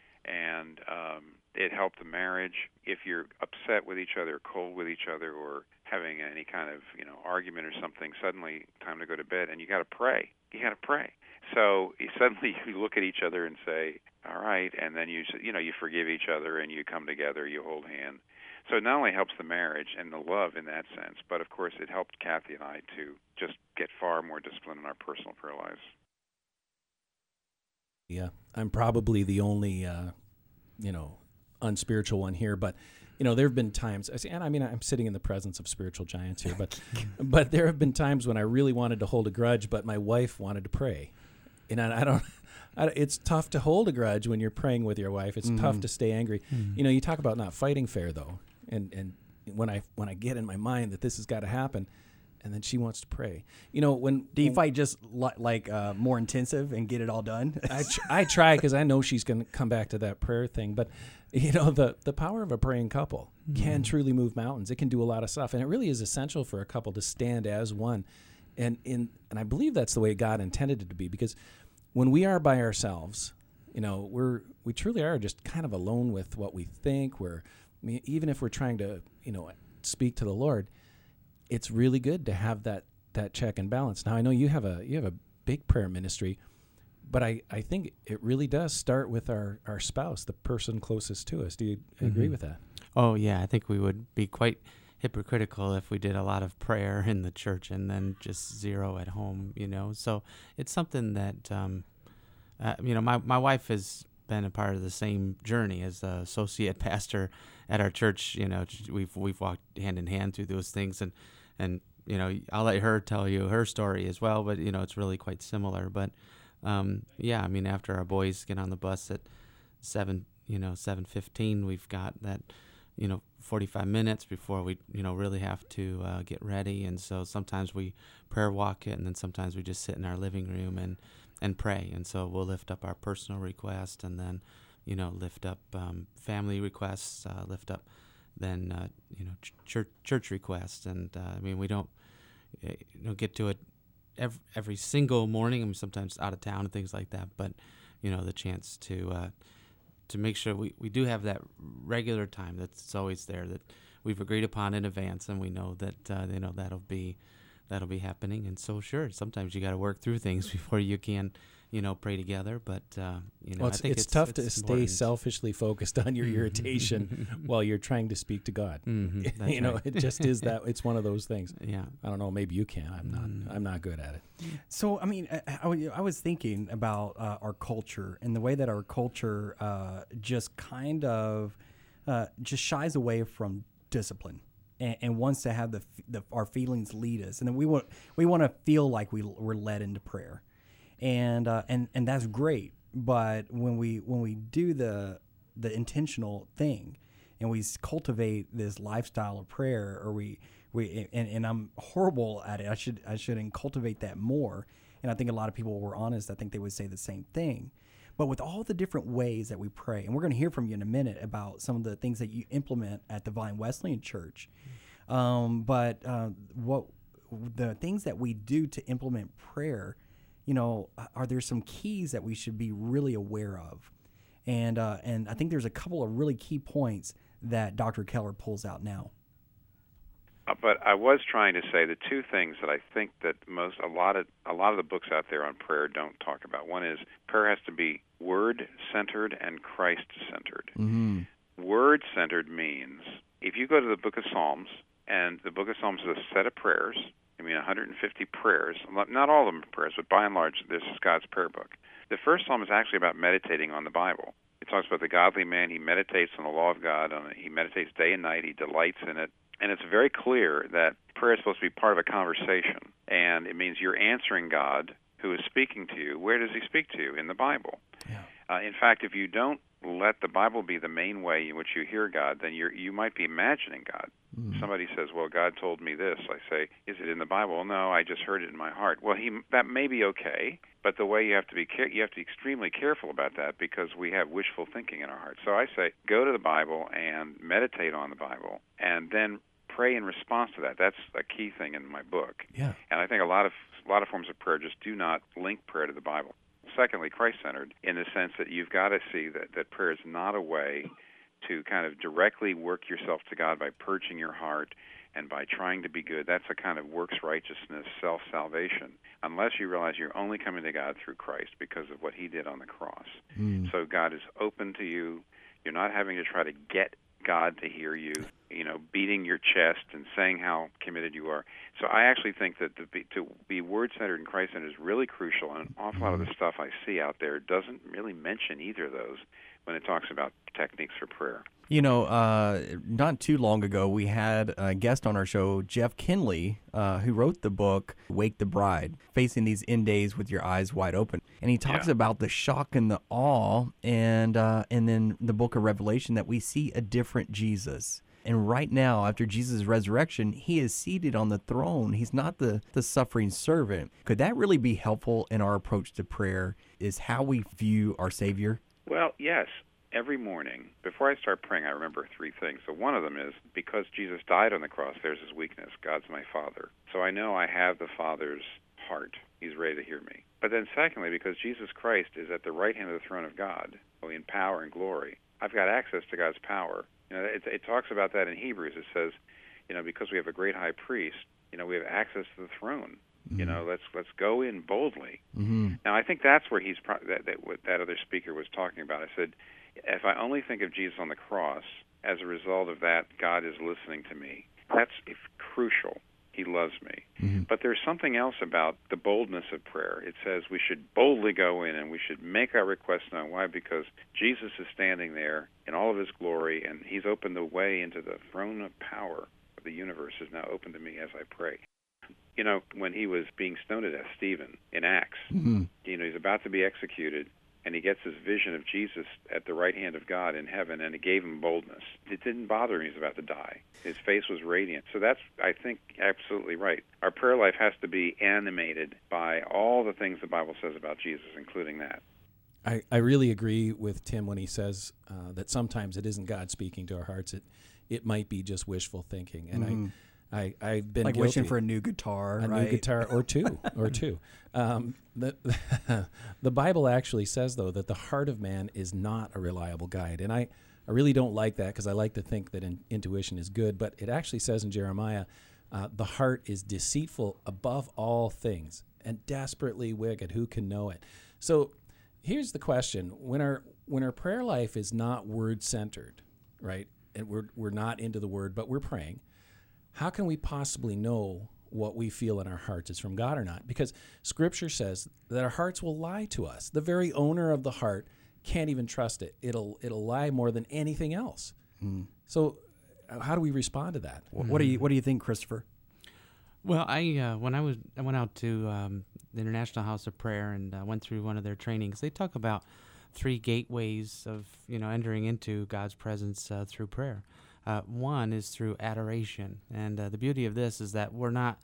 And um, it helped the marriage. If you're upset with each other, cold with each other, or having any kind of, you know, argument or something, suddenly time to go to bed, and you got to pray. You got to pray. So you, suddenly you look at each other and say, all right, and then you you know you forgive each other and you come together, you hold hands. So it not only helps the marriage and the love in that sense, but of course it helped Kathy and I to just get far more discipline in our personal prayer lives. Yeah, I'm probably the only, uh, you know, unspiritual one here, but you know, there have been times, I say- and I mean, I'm sitting in the presence of spiritual giants here, but but there have been times when I really wanted to hold a grudge, but my wife wanted to pray. And I, I don't, I, it's tough to hold a grudge when you're praying with your wife. It's tough to stay angry. You know, you talk about not fighting fair, though. And and when I when I get in my mind that this has got to happen, and then she wants to pray. You know, when Do you when- fight just li- like uh, more intensive and get it all done? I, tr- I try because I know she's going to come back to that prayer thing. But, you know, the, the power of a praying couple can truly move mountains. It can do a lot of stuff. And it really is essential for a couple to stand as one. And in and I believe that's the way God intended it to be, because when we are by ourselves, you know, we're we truly are just kind of alone with what we think. We're, I mean, even if we're trying to, you know, speak to the Lord, it's really good to have that that check and balance. Now, I know you have a you have a big prayer ministry, but I, I think it really does start with our, our spouse, the person closest to us. Do you agree with that? Oh, yeah. I think we would be quite hypocritical if we did a lot of prayer in the church and then just zero at home, you know. So it's something that, um, uh, you know, my, my wife has been a part of the same journey as the associate pastor at our church. You know, we've we've walked hand in hand through those things, and and you know, I'll let her tell you her story as well. But you know, it's really quite similar. But um, yeah, I mean, after our boys get on the bus at seven, you know, seven fifteen, we've got that, you know, forty-five minutes before we, you know, really have to uh, get ready. And so sometimes we prayer walk it, and then sometimes we just sit in our living room and and pray. And so we'll lift up our personal request, and then, you know, lift up um, family requests, uh, lift up then, uh, you know, ch- church church requests. And uh, I mean, we don't, you know, get to it every, every single morning. I'm sometimes out of town and things like that. But, you know, the chance to uh, to make sure we, we do have that regular time that's always there, that we've agreed upon in advance, and we know that, uh, you know, that'll be that'll be happening. And so, sure, sometimes you got to work through things before you can, you know, pray together. But, uh, you know, Well, it's, I think it's, it's tough it's to stay important. selfishly focused on your irritation while you're trying to speak to God. Mhm, that's you know, right. it just is that. It's one of those things. Yeah. I don't know. Maybe you can. I'm not. I'm not good at it. So, I mean, I, I, wa- I was thinking about uh, our culture and the way that our culture uh, just kind of uh, just shies away from discipline and, and wants to have the, f- the our feelings lead us, and then we want we want to feel like we we're led into prayer, and uh, and and that's great. But when we when we do the the intentional thing, and we s- cultivate this lifestyle of prayer, or we we and, and I'm horrible at it. I should I should cultivate that more. And I think a lot of people were honest. I think they would say the same thing. But with all the different ways that we pray, and we're going to hear from you in a minute about some of the things that you implement at Divine Wesleyan Church. Um, but uh, what the things that we do to implement prayer, you know, are there some keys that we should be really aware of? And uh, and I think there's a couple of really key points that Doctor Keller pulls out now. Uh, but I was trying to say the two things that I think that most a lot of a lot of the books out there on prayer don't talk about. One is prayer has to be word-centered and Christ-centered. Mm-hmm. Word-centered means if you go to the Book of Psalms, and the Book of Psalms is a set of prayers. I mean, one hundred fifty prayers. Not all of them are prayers, but by and large, this is God's prayer book. The first psalm is actually about meditating on the Bible. It talks about the godly man. He meditates on the law of God. On it. He meditates day and night. He delights in it. And it's very clear that prayer is supposed to be part of a conversation. And it means you're answering God who is speaking to you. Where does he speak to you? In the Bible. Yeah. Uh, in fact, if you don't let the Bible be the main way in which you hear God, then you're, you might be imagining God. Mm. Somebody says, well, God told me this. I say, is it in the Bible? Well, no, I just heard it in my heart. Well, he that may be okay, but the way you have to be care- you have to be extremely careful about that, because we have wishful thinking in our hearts. So I say, go to the Bible and meditate on the Bible, and then pray in response to that. That's a key thing in my book. Yeah. And I think a lot of a lot of forms of prayer just do not link prayer to the Bible. Secondly, Christ-centered, in the sense that you've got to see that, that prayer is not a way to kind of directly work yourself to God by purging your heart and by trying to be good. That's a kind of works righteousness, self-salvation, unless you realize you're only coming to God through Christ because of what he did on the cross. Mm. So God is open to you. You're not having to try to get God to hear you, you know, beating your chest and saying how committed you are. So I actually think that to be, to be word-centered and Christ-centered is really crucial, and an awful lot of the stuff I see out there doesn't really mention either of those, when it talks about techniques for prayer. You know, uh, not too long ago, we had a guest on our show, Jeff Kinley, uh, who wrote the book, Wake the Bride, Facing These End Days with Your Eyes Wide Open. And he talks Yeah. about the shock and the awe, and uh, and then the book of Revelation, that we see a different Jesus. And right now, after Jesus' resurrection, he is seated on the throne. He's not the, the suffering servant. Could that really be helpful in our approach to prayer, is how we view our Savior? Well, yes. Every morning, before I start praying, I remember three things. So one of them is, because Jesus died on the cross, there's his weakness. God's my Father. So I know I have the Father's heart. He's ready to hear me. But then secondly, because Jesus Christ is at the right hand of the throne of God, in power and glory, I've got access to God's power. You know, it, it talks about that in Hebrews. It says, you know, because we have a great high priest, you know, we have access to the throne. Mm-hmm. You know, let's let's go in boldly. Mm-hmm. Now, I think that's where he's pro- that, that what that other speaker was talking about. I said, if I only think of Jesus on the cross, as a result of that, God is listening to me. That's if crucial. He loves me. Mm-hmm. But there's something else about the boldness of prayer. It says we should boldly go in and we should make our requests known. Why? Because Jesus is standing there in all of his glory, and he's opened the way into the throne of power of the universe is now open to me as I pray. You know, when he was being stoned to death, Stephen, in Acts, mm-hmm. you know, he's about to be executed, and he gets this vision of Jesus at the right hand of God in heaven, and it gave him boldness. It didn't bother him he was about to die. His face was radiant. So that's, I think, absolutely right. Our prayer life has to be animated by all the things the Bible says about Jesus, including that. I, I really agree with Tim when he says uh, that sometimes it isn't God speaking to our hearts. It it might be just wishful thinking. And mm-hmm. I, I, I've been like guilty. wishing for a new guitar, a right? new guitar or two, or two. Um, the the Bible actually says, though, that the heart of man is not a reliable guide, and I, I really don't like that, because I like to think that in, intuition is good. But it actually says in Jeremiah, uh, the heart is deceitful above all things and desperately wicked. Who can know it? So here's the question: when our when our prayer life is not word centered, right, and we're we're not into the word, but we're praying, how can we possibly know what we feel in our hearts is from God or not? Because Scripture says that our hearts will lie to us. The very owner of the heart can't even trust it. It'll it'll lie more than anything else. Mm. So, how do we respond to that? What, what do you What do you think, Christopher? Well, I uh, when I was I went out to um, the International House of Prayer and uh, went through one of their trainings. They talk about three gateways of you know entering into God's presence uh, through prayer. Uh, one is through adoration, and uh, the beauty of this is that we're not,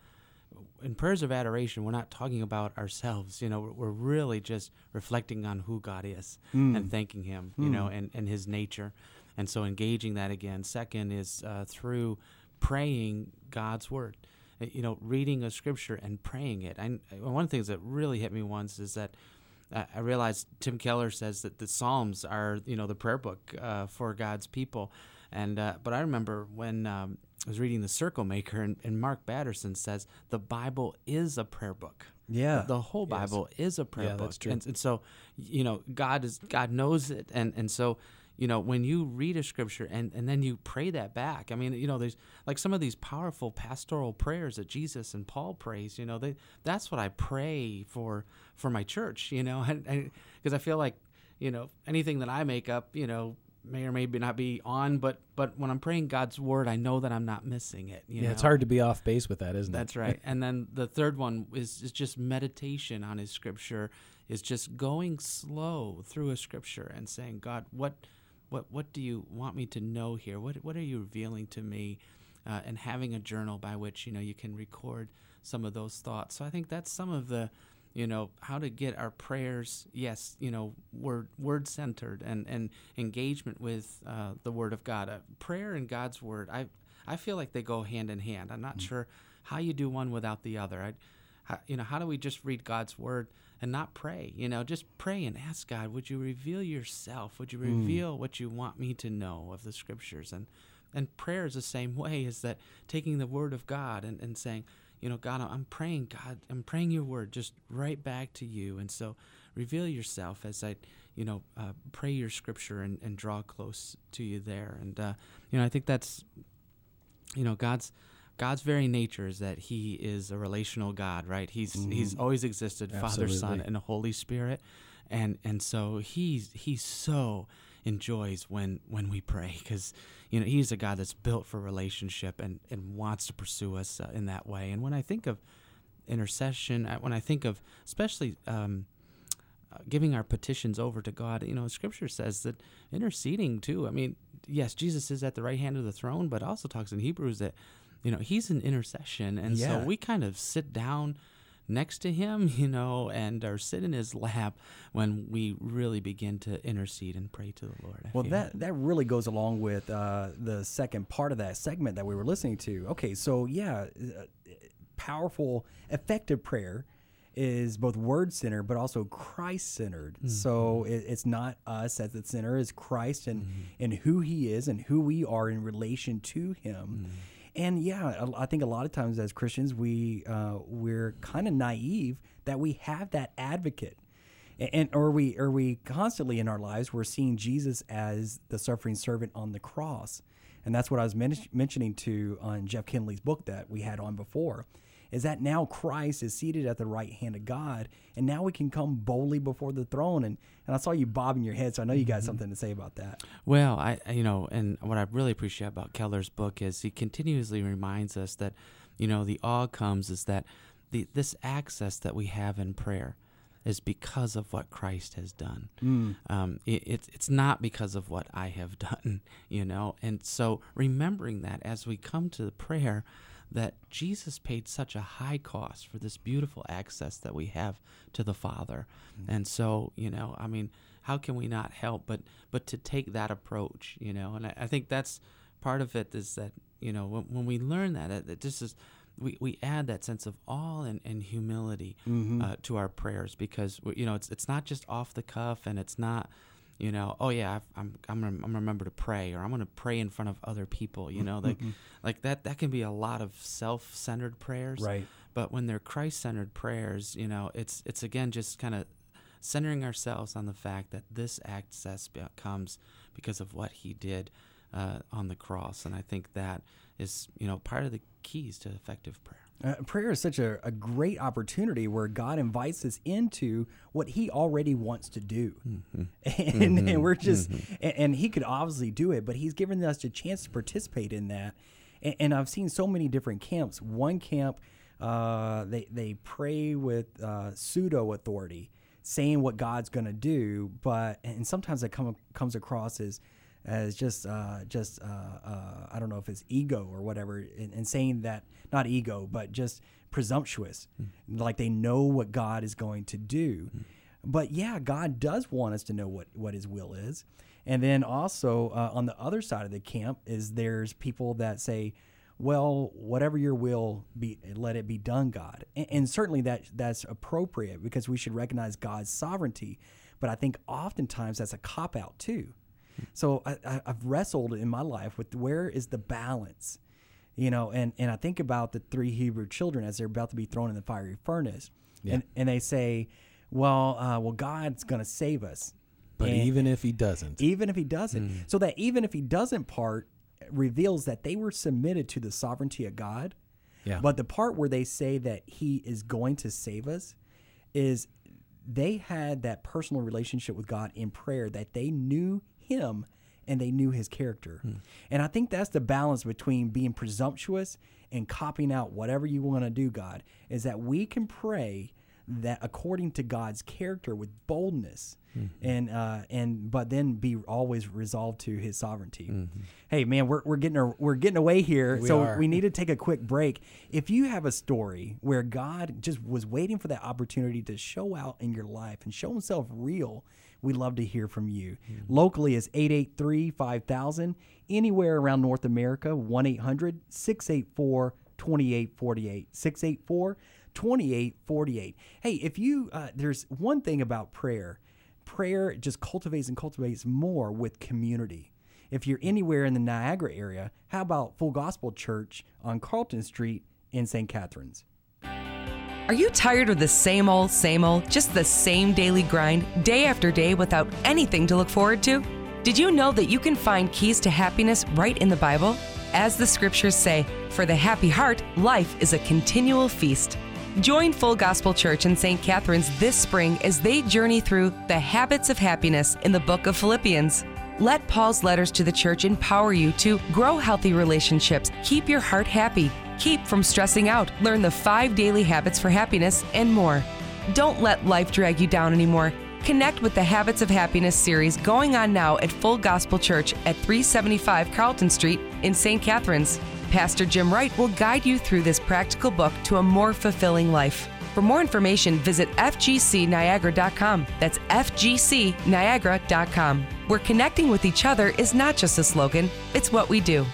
in prayers of adoration, we're not talking about ourselves. You know, we're, we're really just reflecting on who God is mm. and thanking Him, you mm. know, and, and His nature, and so engaging that again. Second is uh, through praying God's Word, you know, reading a scripture and praying it. I, one of the things that really hit me once is that uh, I realized Tim Keller says that the Psalms are, you know, the prayer book uh, for God's people. And uh, but I remember when um, I was reading The Circle Maker, and, and Mark Batterson says the Bible is a prayer book. Yeah, the whole Bible yes. is a prayer yeah, book. That's true. And, and so, you know, God is God knows it, and and so, you know, when you read a scripture and, and then you pray that back. I mean, you know, there's like some of these powerful pastoral prayers that Jesus and Paul prays. You know, they that's what I pray for for my church. You know, and because I feel like, you know, anything that I make up, you know, may or may not be on, but but when I'm praying God's word, I know that I'm not missing it. You yeah, know? It's hard to be off base with that, isn't That's it? That's right. And then the third one is, is just meditation on His scripture, is just going slow through a scripture and saying, God, what what what do you want me to know here? What what are you revealing to me? Uh, and having a journal by which, you know, you can record some of those thoughts. So I think that's some of the, you know, how to get our prayers, yes, you know, word word centered and, and engagement with uh, the Word of God. Uh, prayer and God's Word, I I feel like they go hand in hand. I'm not mm-hmm. sure how you do one without the other. I, how, you know, how do we just read God's Word and not pray? You know, just pray and ask God, would you reveal yourself? Would you reveal mm. what you want me to know of the Scriptures? And and prayer is the same way, is that taking the Word of God and, and saying, you know, God, I'm praying, God, I'm praying your word just right back to you. And so reveal yourself as I, you know, uh, pray your scripture and, and draw close to you there. And, uh, you know, I think that's, you know, God's God's very nature is that He is a relational God, right? He's mm-hmm. He's always existed, Absolutely. Father, Son, and Holy Spirit. And and so he's he's so enjoys when when we pray, because you know He's a God that's built for relationship and, and wants to pursue us uh, in that way. And when I think of intercession, I, when I think of especially um, uh, giving our petitions over to God, you know, Scripture says that interceding too. I mean, yes, Jesus is at the right hand of the throne, but also talks in Hebrews that you know He's an intercession, and Yeah. so we kind of sit down next to Him, you know, and or sit in His lap when we really begin to intercede and pray to the Lord. I Well, feel. that that really goes along with uh, the second part of that segment that we were listening to. Okay, so yeah, uh, powerful, effective prayer is both word-centered but also Christ-centered. Mm-hmm. So it, it's not us as the center, it's Christ and, mm-hmm. and who He is and who we are in relation to Him. Mm-hmm. And yeah, I think a lot of times as Christians, we uh, we're kind of naive that we have that advocate, and, and or we or we constantly in our lives we're seeing Jesus as the suffering servant on the cross, and that's what I was men- mentioning to on Jeff Kinley's book that we had on before, is that now Christ is seated at the right hand of God, and now we can come boldly before the throne. And, and I saw you bobbing your head, so I know you got mm-hmm. something to say about that. Well, I you know, and what I really appreciate about Keller's book is he continuously reminds us that, you know, the awe comes is that the this access that we have in prayer is because of what Christ has done. Mm. Um, it, it's it's not because of what I have done, you know. And so remembering that as we come to the prayer, that Jesus paid such a high cost for this beautiful access that we have to the Father. Mm-hmm. And so, you know, I mean, how can we not help but but to take that approach, you know? And I, I think that's part of it is that, you know, when, when we learn that, it, it just is, we, we add that sense of awe and, and humility mm-hmm. uh, to our prayers, because, you know, it's it's not just off the cuff, and it's not, you know, oh yeah, I've, I'm I'm I'm gonna remember to pray, or I'm gonna pray in front of other people. You know, like mm-hmm. like that that can be a lot of self-centered prayers. Right. But when they're Christ-centered prayers, you know, it's it's again just kind of centering ourselves on the fact that this access comes because of what He did uh, on the cross, and I think that is, you know, part of the keys to effective prayer. Uh, prayer is such a, a great opportunity where God invites us into what He already wants to do. Mm-hmm. And, mm-hmm. and we're just, mm-hmm. and, and He could obviously do it, but He's given us a chance to participate in that. And, and I've seen so many different camps. One camp, uh, they, they pray with uh, pseudo authority, saying what God's going to do, but, and sometimes that come, comes across as, as just, uh, just uh, uh, I don't know if it's ego or whatever, and, and saying that, not ego, but just presumptuous, mm. like they know what God is going to do. Mm. But yeah, God does want us to know what, what His will is. And then also uh, on the other side of the camp is there's people that say, well, whatever your will be, let it be done, God. And, and certainly that that's appropriate because we should recognize God's sovereignty. But I think oftentimes that's a cop-out too. So I, I, I've wrestled in my life with where is the balance, you know, and, and I think about the three Hebrew children as they're about to be thrown in the fiery furnace. Yeah. And, and they say, well, uh, well, God's going to save us. But and even if He doesn't. Even if He doesn't. Mm. So that even if He doesn't part reveals that they were submitted to the sovereignty of God. Yeah. But the part where they say that He is going to save us is they had that personal relationship with God in prayer, that they knew Him and they knew His character. Hmm. And I think that's the balance between being presumptuous and copying out whatever you want to do, God, is that we can pray that according to God's character with boldness, mm-hmm. and uh, and but then be always resolved to His sovereignty. Mm-hmm. Hey, man, we're we're getting a, we're getting away here, we so are. we need to take a quick break. If you have a story where God just was waiting for that opportunity to show out in your life and show Himself real, we'd love to hear from you. Mm-hmm. Locally is eight eight three, five thousand. Anywhere around North America, one eight hundred, six eight four, two eight four eight, six eight four, two eight four eight. Hey, if you, uh, there's one thing about prayer. Prayer just cultivates and cultivates more with community. If you're anywhere in the Niagara area, how about Full Gospel Church on Carlton Street in Saint Catharines? Are you tired of the same old, same old, just the same daily grind, day after day without anything to look forward to? Did you know that you can find keys to happiness right in the Bible? As the scriptures say, for the happy heart, life is a continual feast. Join Full Gospel Church in Saint Catharines this spring as they journey through the habits of happiness in the book of Philippians. Let Paul's letters to the church empower you to grow healthy relationships, keep your heart happy, keep from stressing out, learn the five daily habits for happiness, and more. Don't let life drag you down anymore. Connect with the Habits of Happiness series going on now at Full Gospel Church at three seventy-five Carlton Street in Saint Catharines. Pastor Jim Wright will guide you through this practical book to a more fulfilling life. For more information, visit f g c niagara dot com. That's f g c niagara dot com. Where connecting with each other is not just a slogan, it's what we do.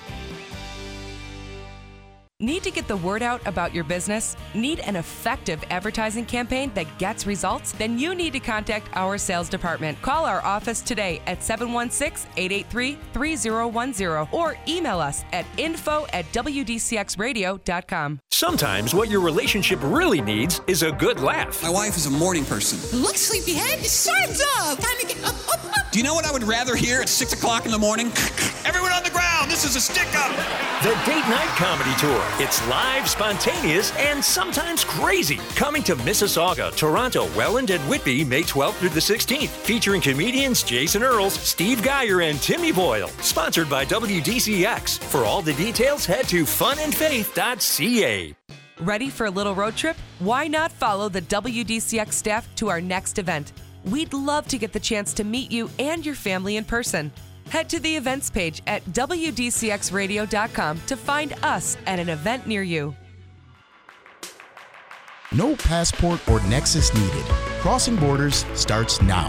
Need to get the word out about your business? Need an effective advertising campaign that gets results? Then you need to contact our sales department. Call our office today at seven one six, eight eight three, three zero one zero or email us at info at w d c x radio dot com. Sometimes what your relationship really needs is a good laugh. My wife is a morning person. Look, sleepyhead, shut up! Time to get up. Do you know what I would rather hear at six o'clock in the morning? Everyone on the ground, this is a stick-up! The Date Night Comedy Tour. It's live, spontaneous, and sometimes crazy. Coming to Mississauga, Toronto, Welland, and Whitby, May twelfth through the sixteenth. Featuring comedians Jason Earls, Steve Geyer, and Timmy Boyle. Sponsored by W D C X. For all the details, head to fun and faith dot c a. Ready for a little road trip? Why not follow the W D C X staff to our next event? We'd love to get the chance to meet you and your family in person. Head to the events page at w d c x radio dot com to find us at an event near you. No passport or nexus needed. Crossing Borders starts now.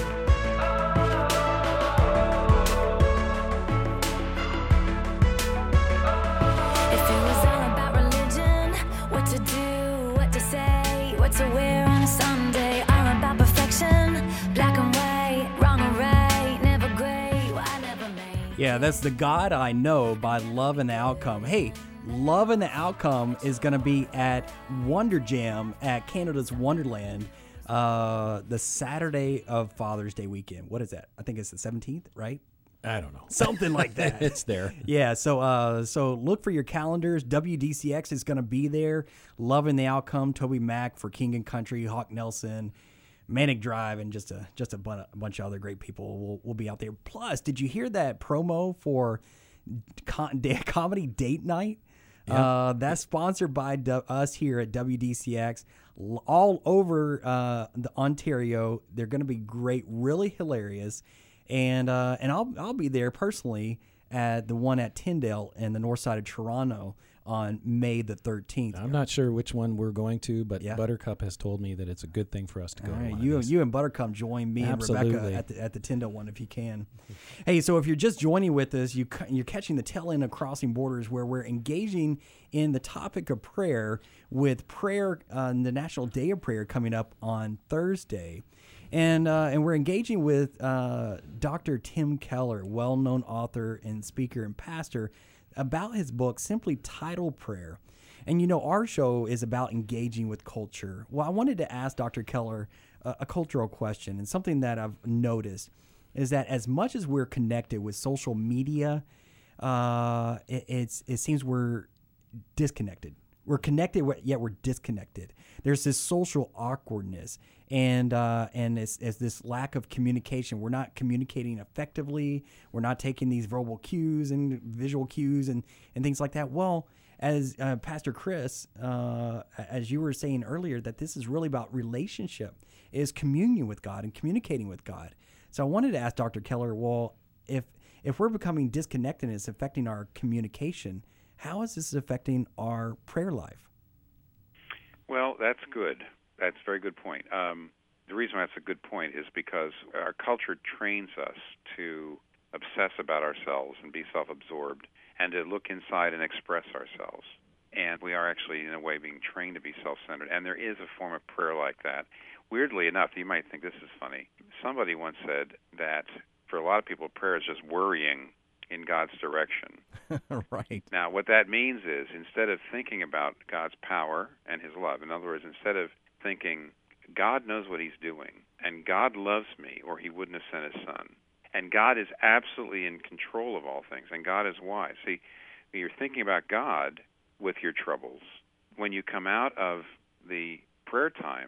If it was all about religion, what to do, what to say, what to wear on a Sunday, all about perfection, black and white, wrong or right, never gray, well, I never made. Yeah, that's The God I Know by Love and the Outcome. Hey, Love and the Outcome is going to be at Wonder Jam at Canada's Wonderland uh, the Saturday of Father's Day weekend. What is that? I think it's the seventeenth, right? I don't know. Something like that. It's there. Yeah, so uh, so look for your calendars. W D C X is going to be there. Loving the Outcome, Toby Mac for King and Country, Hawk Nelson, Manic Drive, and just a just a bunch, a bunch of other great people will, will be out there. Plus, did you hear that promo for con- Comedy Date Night? Yeah. Uh, that's sponsored by du- us here at W D C X. L- all over uh, the Ontario. They're going to be great, really hilarious. And uh, and I'll I'll be there personally at the one at Tyndale in the north side of Toronto on May the thirteenth. I'm not sure which one we're going to, but yeah. Buttercup has told me that it's a good thing for us to go. All right, to one you of these. you and Buttercup join me Absolutely. and Rebecca at the at the Tyndale one if you can. Hey, so if you're just joining with us, you you're catching the tail end of Crossing Borders, where we're engaging in the topic of prayer with prayer on uh, the National Day of Prayer coming up on Thursday. And uh, and we're engaging with uh, Doctor Tim Keller, well-known author and speaker and pastor, about his book, simply titled Prayer. And, you know, our show is about engaging with culture. Well, I wanted to ask Doctor Keller a, a cultural question, and something that I've noticed is that as much as we're connected with social media, uh, it, it's it seems we're disconnected. We're connected, yet we're disconnected. There's this social awkwardness, and uh, and it's, it's this lack of communication. We're not communicating effectively. We're not taking these verbal cues and visual cues and, and things like that. Well, as uh, Pastor Chris, uh, as you were saying earlier, that this is really about relationship, is communion with God and communicating with God. So I wanted to ask Doctor Keller, well, if if we're becoming disconnected and it's affecting our communication, how is this affecting our prayer life? Well, that's good. That's a very good point. Um, the reason why that's a good point is because our culture trains us to obsess about ourselves and be self-absorbed and to look inside and express ourselves. And we are actually, in a way, being trained to be self-centered. And there is a form of prayer like that. Weirdly enough, you might think this is funny. Somebody once said that for a lot of people, prayer is just worrying in God's direction. Right. Now, what that means is instead of thinking about God's power and his love, in other words, instead of thinking, God knows what he's doing, and God loves me, or he wouldn't have sent his son, and God is absolutely in control of all things, and God is wise. See, you're thinking about God with your troubles. When you come out of the prayer time,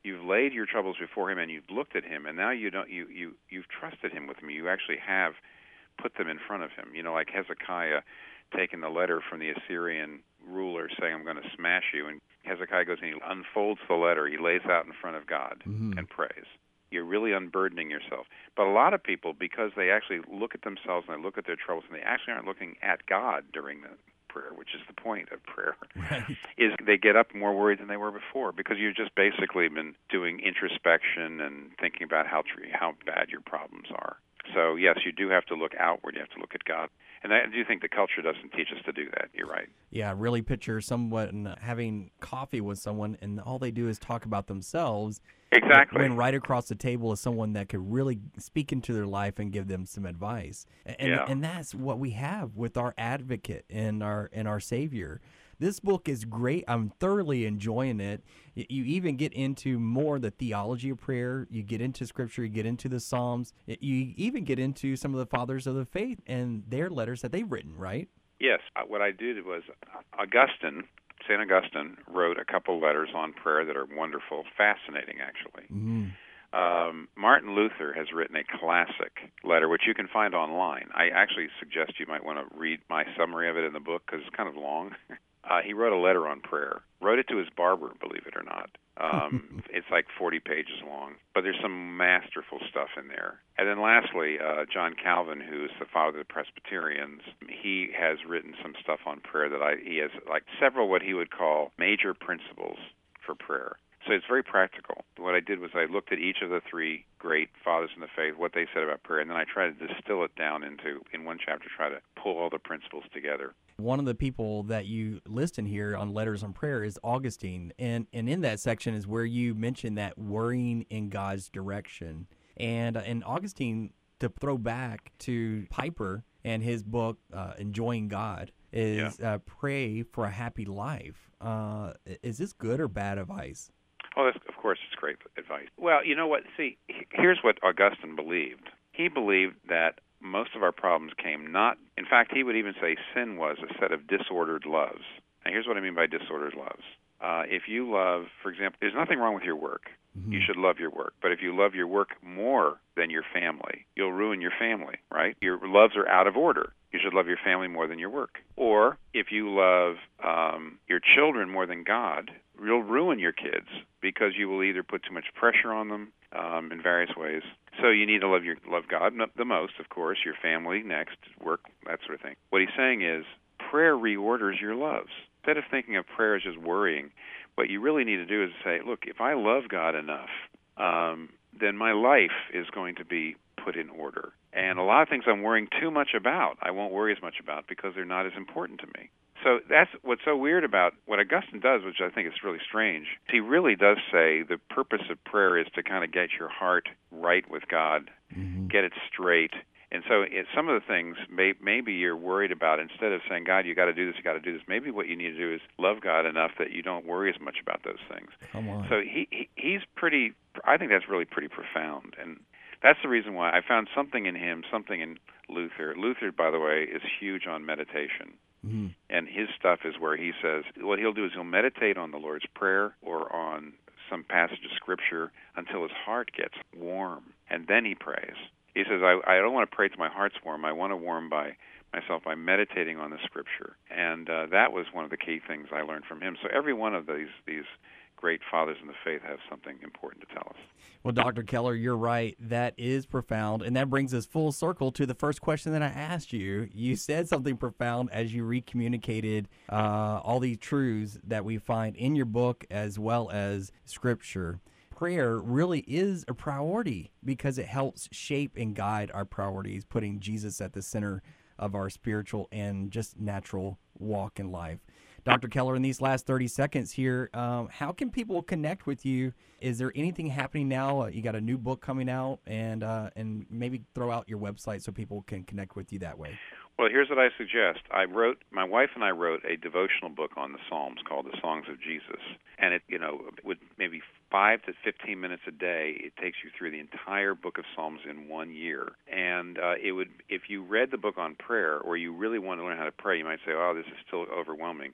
you've laid your troubles before him, and you've looked at him, and now you don't you you you've trusted him with them. You actually have put them in front of him. You know, like Hezekiah taking the letter from the Assyrian ruler saying, "I'm going to smash you," and Hezekiah goes and he unfolds the letter. He lays it out in front of God mm-hmm. and prays. You're really unburdening yourself. But a lot of people, because they actually look at themselves and they look at their troubles, and they actually aren't looking at God during the prayer, which is the point of prayer, right. is they get up more worried than they were before, because you've just basically been doing introspection and thinking about how tr- how bad your problems are. So, yes, you do have to look outward. You have to look at God. And I do think the culture doesn't teach us to do that. You're right. Yeah, really picture someone having coffee with someone, and all they do is talk about themselves. Exactly. When right across the table is someone that could really speak into their life and give them some advice. And, yeah. and that's what we have with our advocate and our and our Savior. This book is great. I'm thoroughly enjoying it. You even get into more the theology of prayer. You get into Scripture. You get into the Psalms. You even get into some of the fathers of the faith and their letters that they've written, right? Yes. What I did was Augustine, Saint Augustine, wrote a couple letters on prayer that are wonderful, fascinating, actually. Mm-hmm. Um, Martin Luther has written a classic letter, which you can find online. I actually suggest you might want to read my summary of it in the book, because it's kind of long. Uh, he wrote a letter on prayer, wrote it to his barber, believe it or not. Um, it's like forty pages long, but there's some masterful stuff in there. And then lastly, uh, John Calvin, who's the father of the Presbyterians, he has written some stuff on prayer that I, he has like several what he would call major principles for prayer. So it's very practical. What I did was I looked at each of the three great fathers in the faith, what they said about prayer, and then I tried to distill it down into, in one chapter, try to pull all the principles together. One of the people that you list in here on Letters on Prayer is Augustine, and, and in that section is where you mention that worrying in God's direction. And, and Augustine, to throw back to Piper and his book, uh, Enjoying God, is yeah. uh, pray for a happy life. Uh, is this good or bad advice? Oh, that's, of course, it's great advice. Well, you know what? See, here's what Augustine believed. He believed that most of our problems came not, in fact, he would even say sin was a set of disordered loves. Now, here's what I mean by disordered loves. Uh, if you love, for example, there's nothing wrong with your work. Mm-hmm. You should love your work. But if you love your work more than your family, you'll ruin your family, right? Your loves are out of order. You should love your family more than your work. Or if you love um, your children more than God, you'll ruin your kids, because you will either put too much pressure on them um, in various ways. So you need to love your love God the most, of course, your family next, work, that sort of thing. What he's saying is prayer reorders your loves. Instead of thinking of prayer as just worrying, what you really need to do is say, look, if I love God enough, um, then my life is going to be put in order. And a lot of things I'm worrying too much about, I won't worry as much about, because they're not as important to me. So that's what's so weird about what Augustine does, which I think is really strange. He really does say the purpose of prayer is to kind of get your heart right with God, mm-hmm. get it straight. And so it, some of the things may, maybe you're worried about, instead of saying, God, you got to do this, you got to do this, maybe what you need to do is love God enough that you don't worry as much about those things. Come on. So he, he he's pretty, I think that's really pretty profound. And that's the reason why I found something in him, something in Luther. Luther, by the way, is huge on meditation. Mm-hmm. And his stuff is where he says, what he'll do is he'll meditate on the Lord's Prayer or on some passage of Scripture until his heart gets warm, and then he prays. He says, I, I don't want to pray till my heart's warm. I want to warm by myself by meditating on the Scripture. And uh, that was one of the key things I learned from him. So every one of these these great fathers in the faith have something important to tell us. Well, Doctor Keller, you're right. That is profound. And that brings us full circle to the first question that I asked you. You said something profound as you recommunicated uh, all these truths that we find in your book as well as Scripture. Prayer really is a priority because it helps shape and guide our priorities, putting Jesus at the center of our spiritual and just natural walk in life. Doctor Keller, in these last thirty seconds here, um, how can people connect with you? Is there anything happening now? Uh, you got a new book coming out, and uh, and maybe throw out your website so people can connect with you that way. Well, here's what I suggest. I wrote, my wife and I wrote a devotional book on the Psalms called The Songs of Jesus. And it, you know, with maybe five to fifteen minutes a day, it takes you through the entire book of Psalms in one year. And uh, it would, if you read the book on prayer, or you really want to learn how to pray, you might say, oh, this is still overwhelming.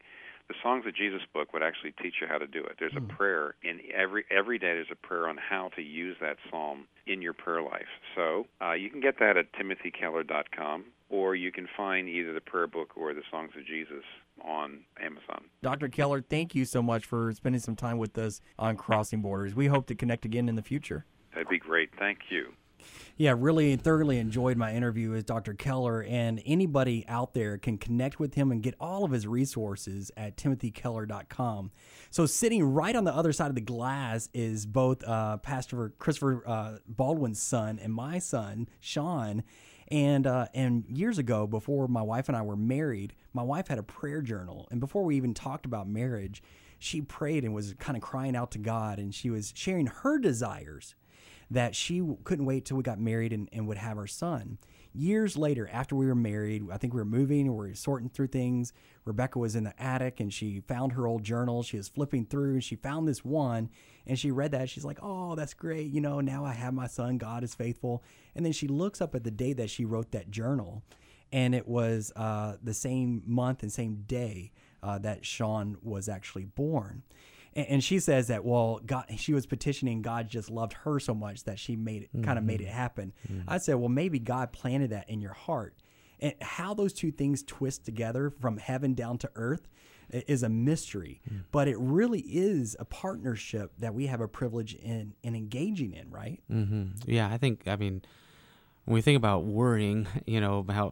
the Songs of Jesus book would actually teach you how to do it. There's Mm. a prayer in every every day. There's a prayer on how to use that psalm in your prayer life. So uh, you can get that at timothy keller dot com, or you can find either the prayer book or the Songs of Jesus on Amazon. Doctor Keller, thank you so much for spending some time with us on Crossing Borders. We hope to connect again in the future. That'd be great. Thank you. Yeah, really thoroughly enjoyed my interview with Doctor Keller, and anybody out there can connect with him and get all of his resources at timothy keller dot com. So sitting right on the other side of the glass is both uh, Pastor Christopher uh, Baldwin's son and my son, Sean. And uh, and years ago, before my wife and I were married, my wife had a prayer journal. And before we even talked about marriage, she prayed and was kind of crying out to God, and she was sharing her desires that she couldn't wait till we got married and, and would have our son. Years later, after we were married, I think we were moving, we were sorting through things. Rebecca was in the attic, and she found her old journal. She was flipping through, and she found this one, and she read that. She's like, oh, that's great. You know, now I have my son. God is faithful. And then she looks up at the day that she wrote that journal, and it was uh, the same month and same day uh, that Sean was actually born. And she says that, well, God, she was petitioning God just loved her so much that she made it, mm-hmm. kind of made it happen. Mm-hmm. I said, well, maybe God planted that in your heart. And how those two things twist together from heaven down to earth is a mystery. Mm-hmm. But it really is a partnership that we have a privilege in, in engaging in, right? Mm-hmm. Yeah, I think, I mean, when we think about worrying, you know, about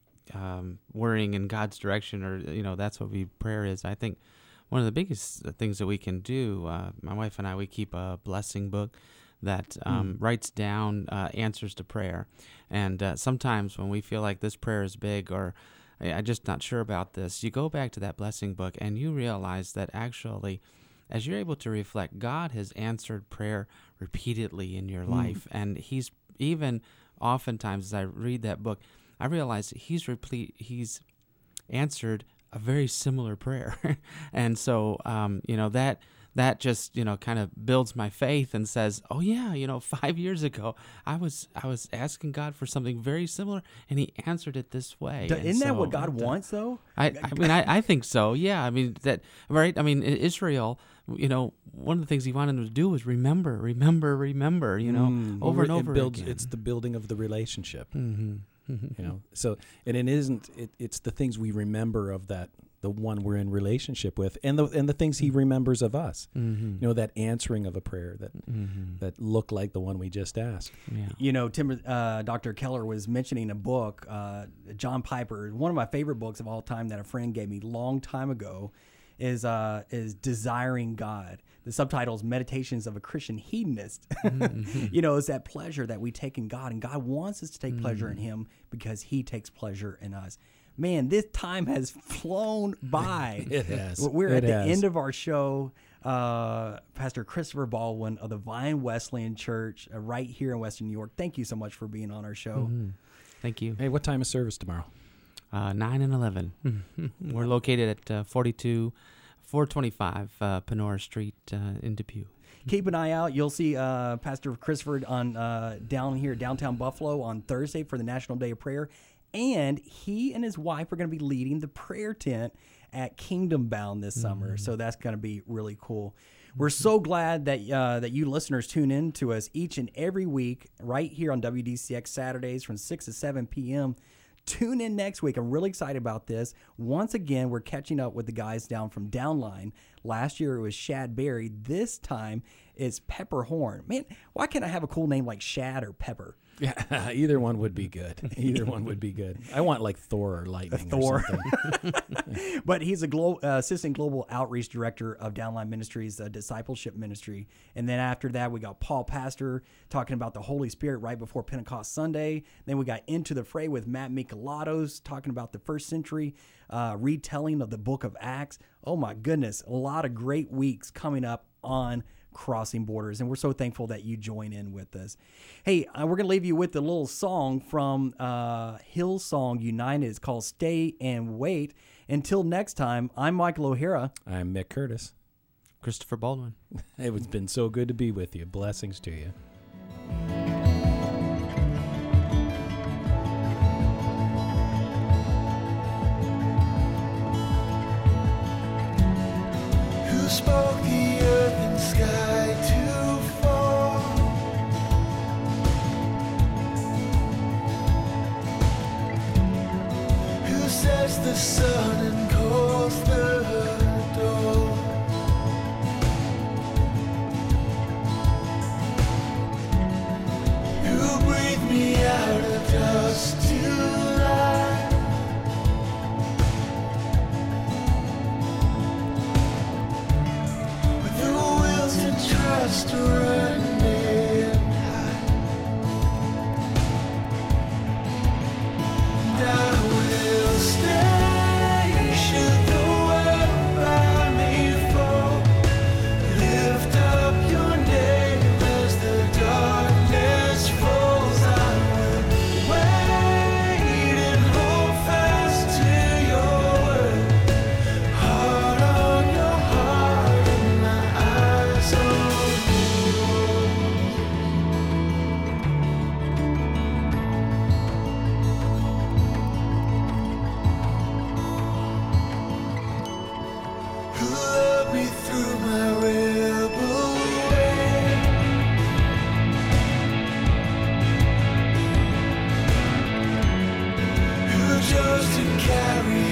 um, worrying in God's direction, or, you know, that's what we prayer is, I think one of the biggest things that we can do, uh, my wife and I, we keep a blessing book that um, mm. writes down uh, answers to prayer. And uh, sometimes when we feel like this prayer is big, or I'm just not sure about this, you go back to that blessing book and you realize that actually, as you're able to reflect, God has answered prayer repeatedly in your mm. life. And he's even oftentimes, as I read that book, I realize he's replete, he's answered a very similar prayer. And so, um, you know, that that just, you know, kind of builds my faith and says, oh yeah, you know, five years ago, I was I was asking God for something very similar, and he answered it this way. D- isn't so, that what God wants, though? I, I mean, I, I think so, yeah. I mean, that, right? I mean, Israel, you know, one of the things he wanted them to do was remember, remember, remember, you know, mm. over and over it builds, again. It's the building of the relationship. Mm-hmm. You know, so and it isn't. It, it's the things we remember of that, the one we're in relationship with, and the and the things he remembers of us. Mm-hmm. You know, that answering of a prayer that mm-hmm. that looked like the one we just asked. Yeah. You know, Tim, uh, Doctor Keller was mentioning a book, uh, John Piper, one of my favorite books of all time that a friend gave me a long time ago, is uh, is Desiring God. The subtitle is Meditations of a Christian Hedonist. Mm-hmm. You know, it's that pleasure that we take in God, and God wants us to take mm-hmm. pleasure in him because he takes pleasure in us. Man, this time has flown by. It has. We're it at the has. end of our show. Uh, Pastor Christopher Baldwin of the Vine Wesleyan Church uh, right here in Western New York. Thank you so much for being on our show. Mm-hmm. Thank you. Hey, what time is service tomorrow? Uh, nine and eleven. We're located at uh, forty-two, four twenty-five uh, Panora Street uh, in Depew. Keep an eye out. You'll see uh, Pastor Christopher on uh, down here, downtown Buffalo, on Thursday for the National Day of Prayer. And he and his wife are going to be leading the prayer tent at Kingdom Bound this mm-hmm. summer. So that's going to be really cool. We're so glad that uh, that you listeners tune in to us each and every week right here on W D C X Saturdays from six to seven p.m. Tune in next week. I'm really excited about this. Once again, we're catching up with the guys down from Downline. Last year it was Shad Berry. This time it's Pepper Horn. Man, why can't I have a cool name like Shad or Pepper? Yeah, either one would be good. Either one would be good. I want like Thor or Lightning Thor. or something. But he's a glo- uh, assistant global outreach director of Downline Ministries, a discipleship ministry. And then after that, we got Paul Pastor talking about the Holy Spirit right before Pentecost Sunday. Then we got Into the Fray with Matt Michelatos talking about the first century uh, retelling of the book of Acts. Oh my goodness, a lot of great weeks coming up on Crossing Borders, and we're so thankful that you join in with us. Hey, uh, we're going to leave you with a little song from uh, Hillsong United. It's called Stay and Wait. Until next time, I'm Michael O'Hara. I'm Mick Curtis. Christopher Baldwin. It's been so good to be with you. Blessings to you. spoke the earth and sky to fall. Who sets the sun and calls the dawn? Who breathed me out of dust to life? With the will to trust, run and hide. And I will stay should the world by me fall. Lift up your name as the darkness falls. I will wait and hold fast to your word. Heart on your heart and my eyes on who loved me through my rebel way. Who chose to carry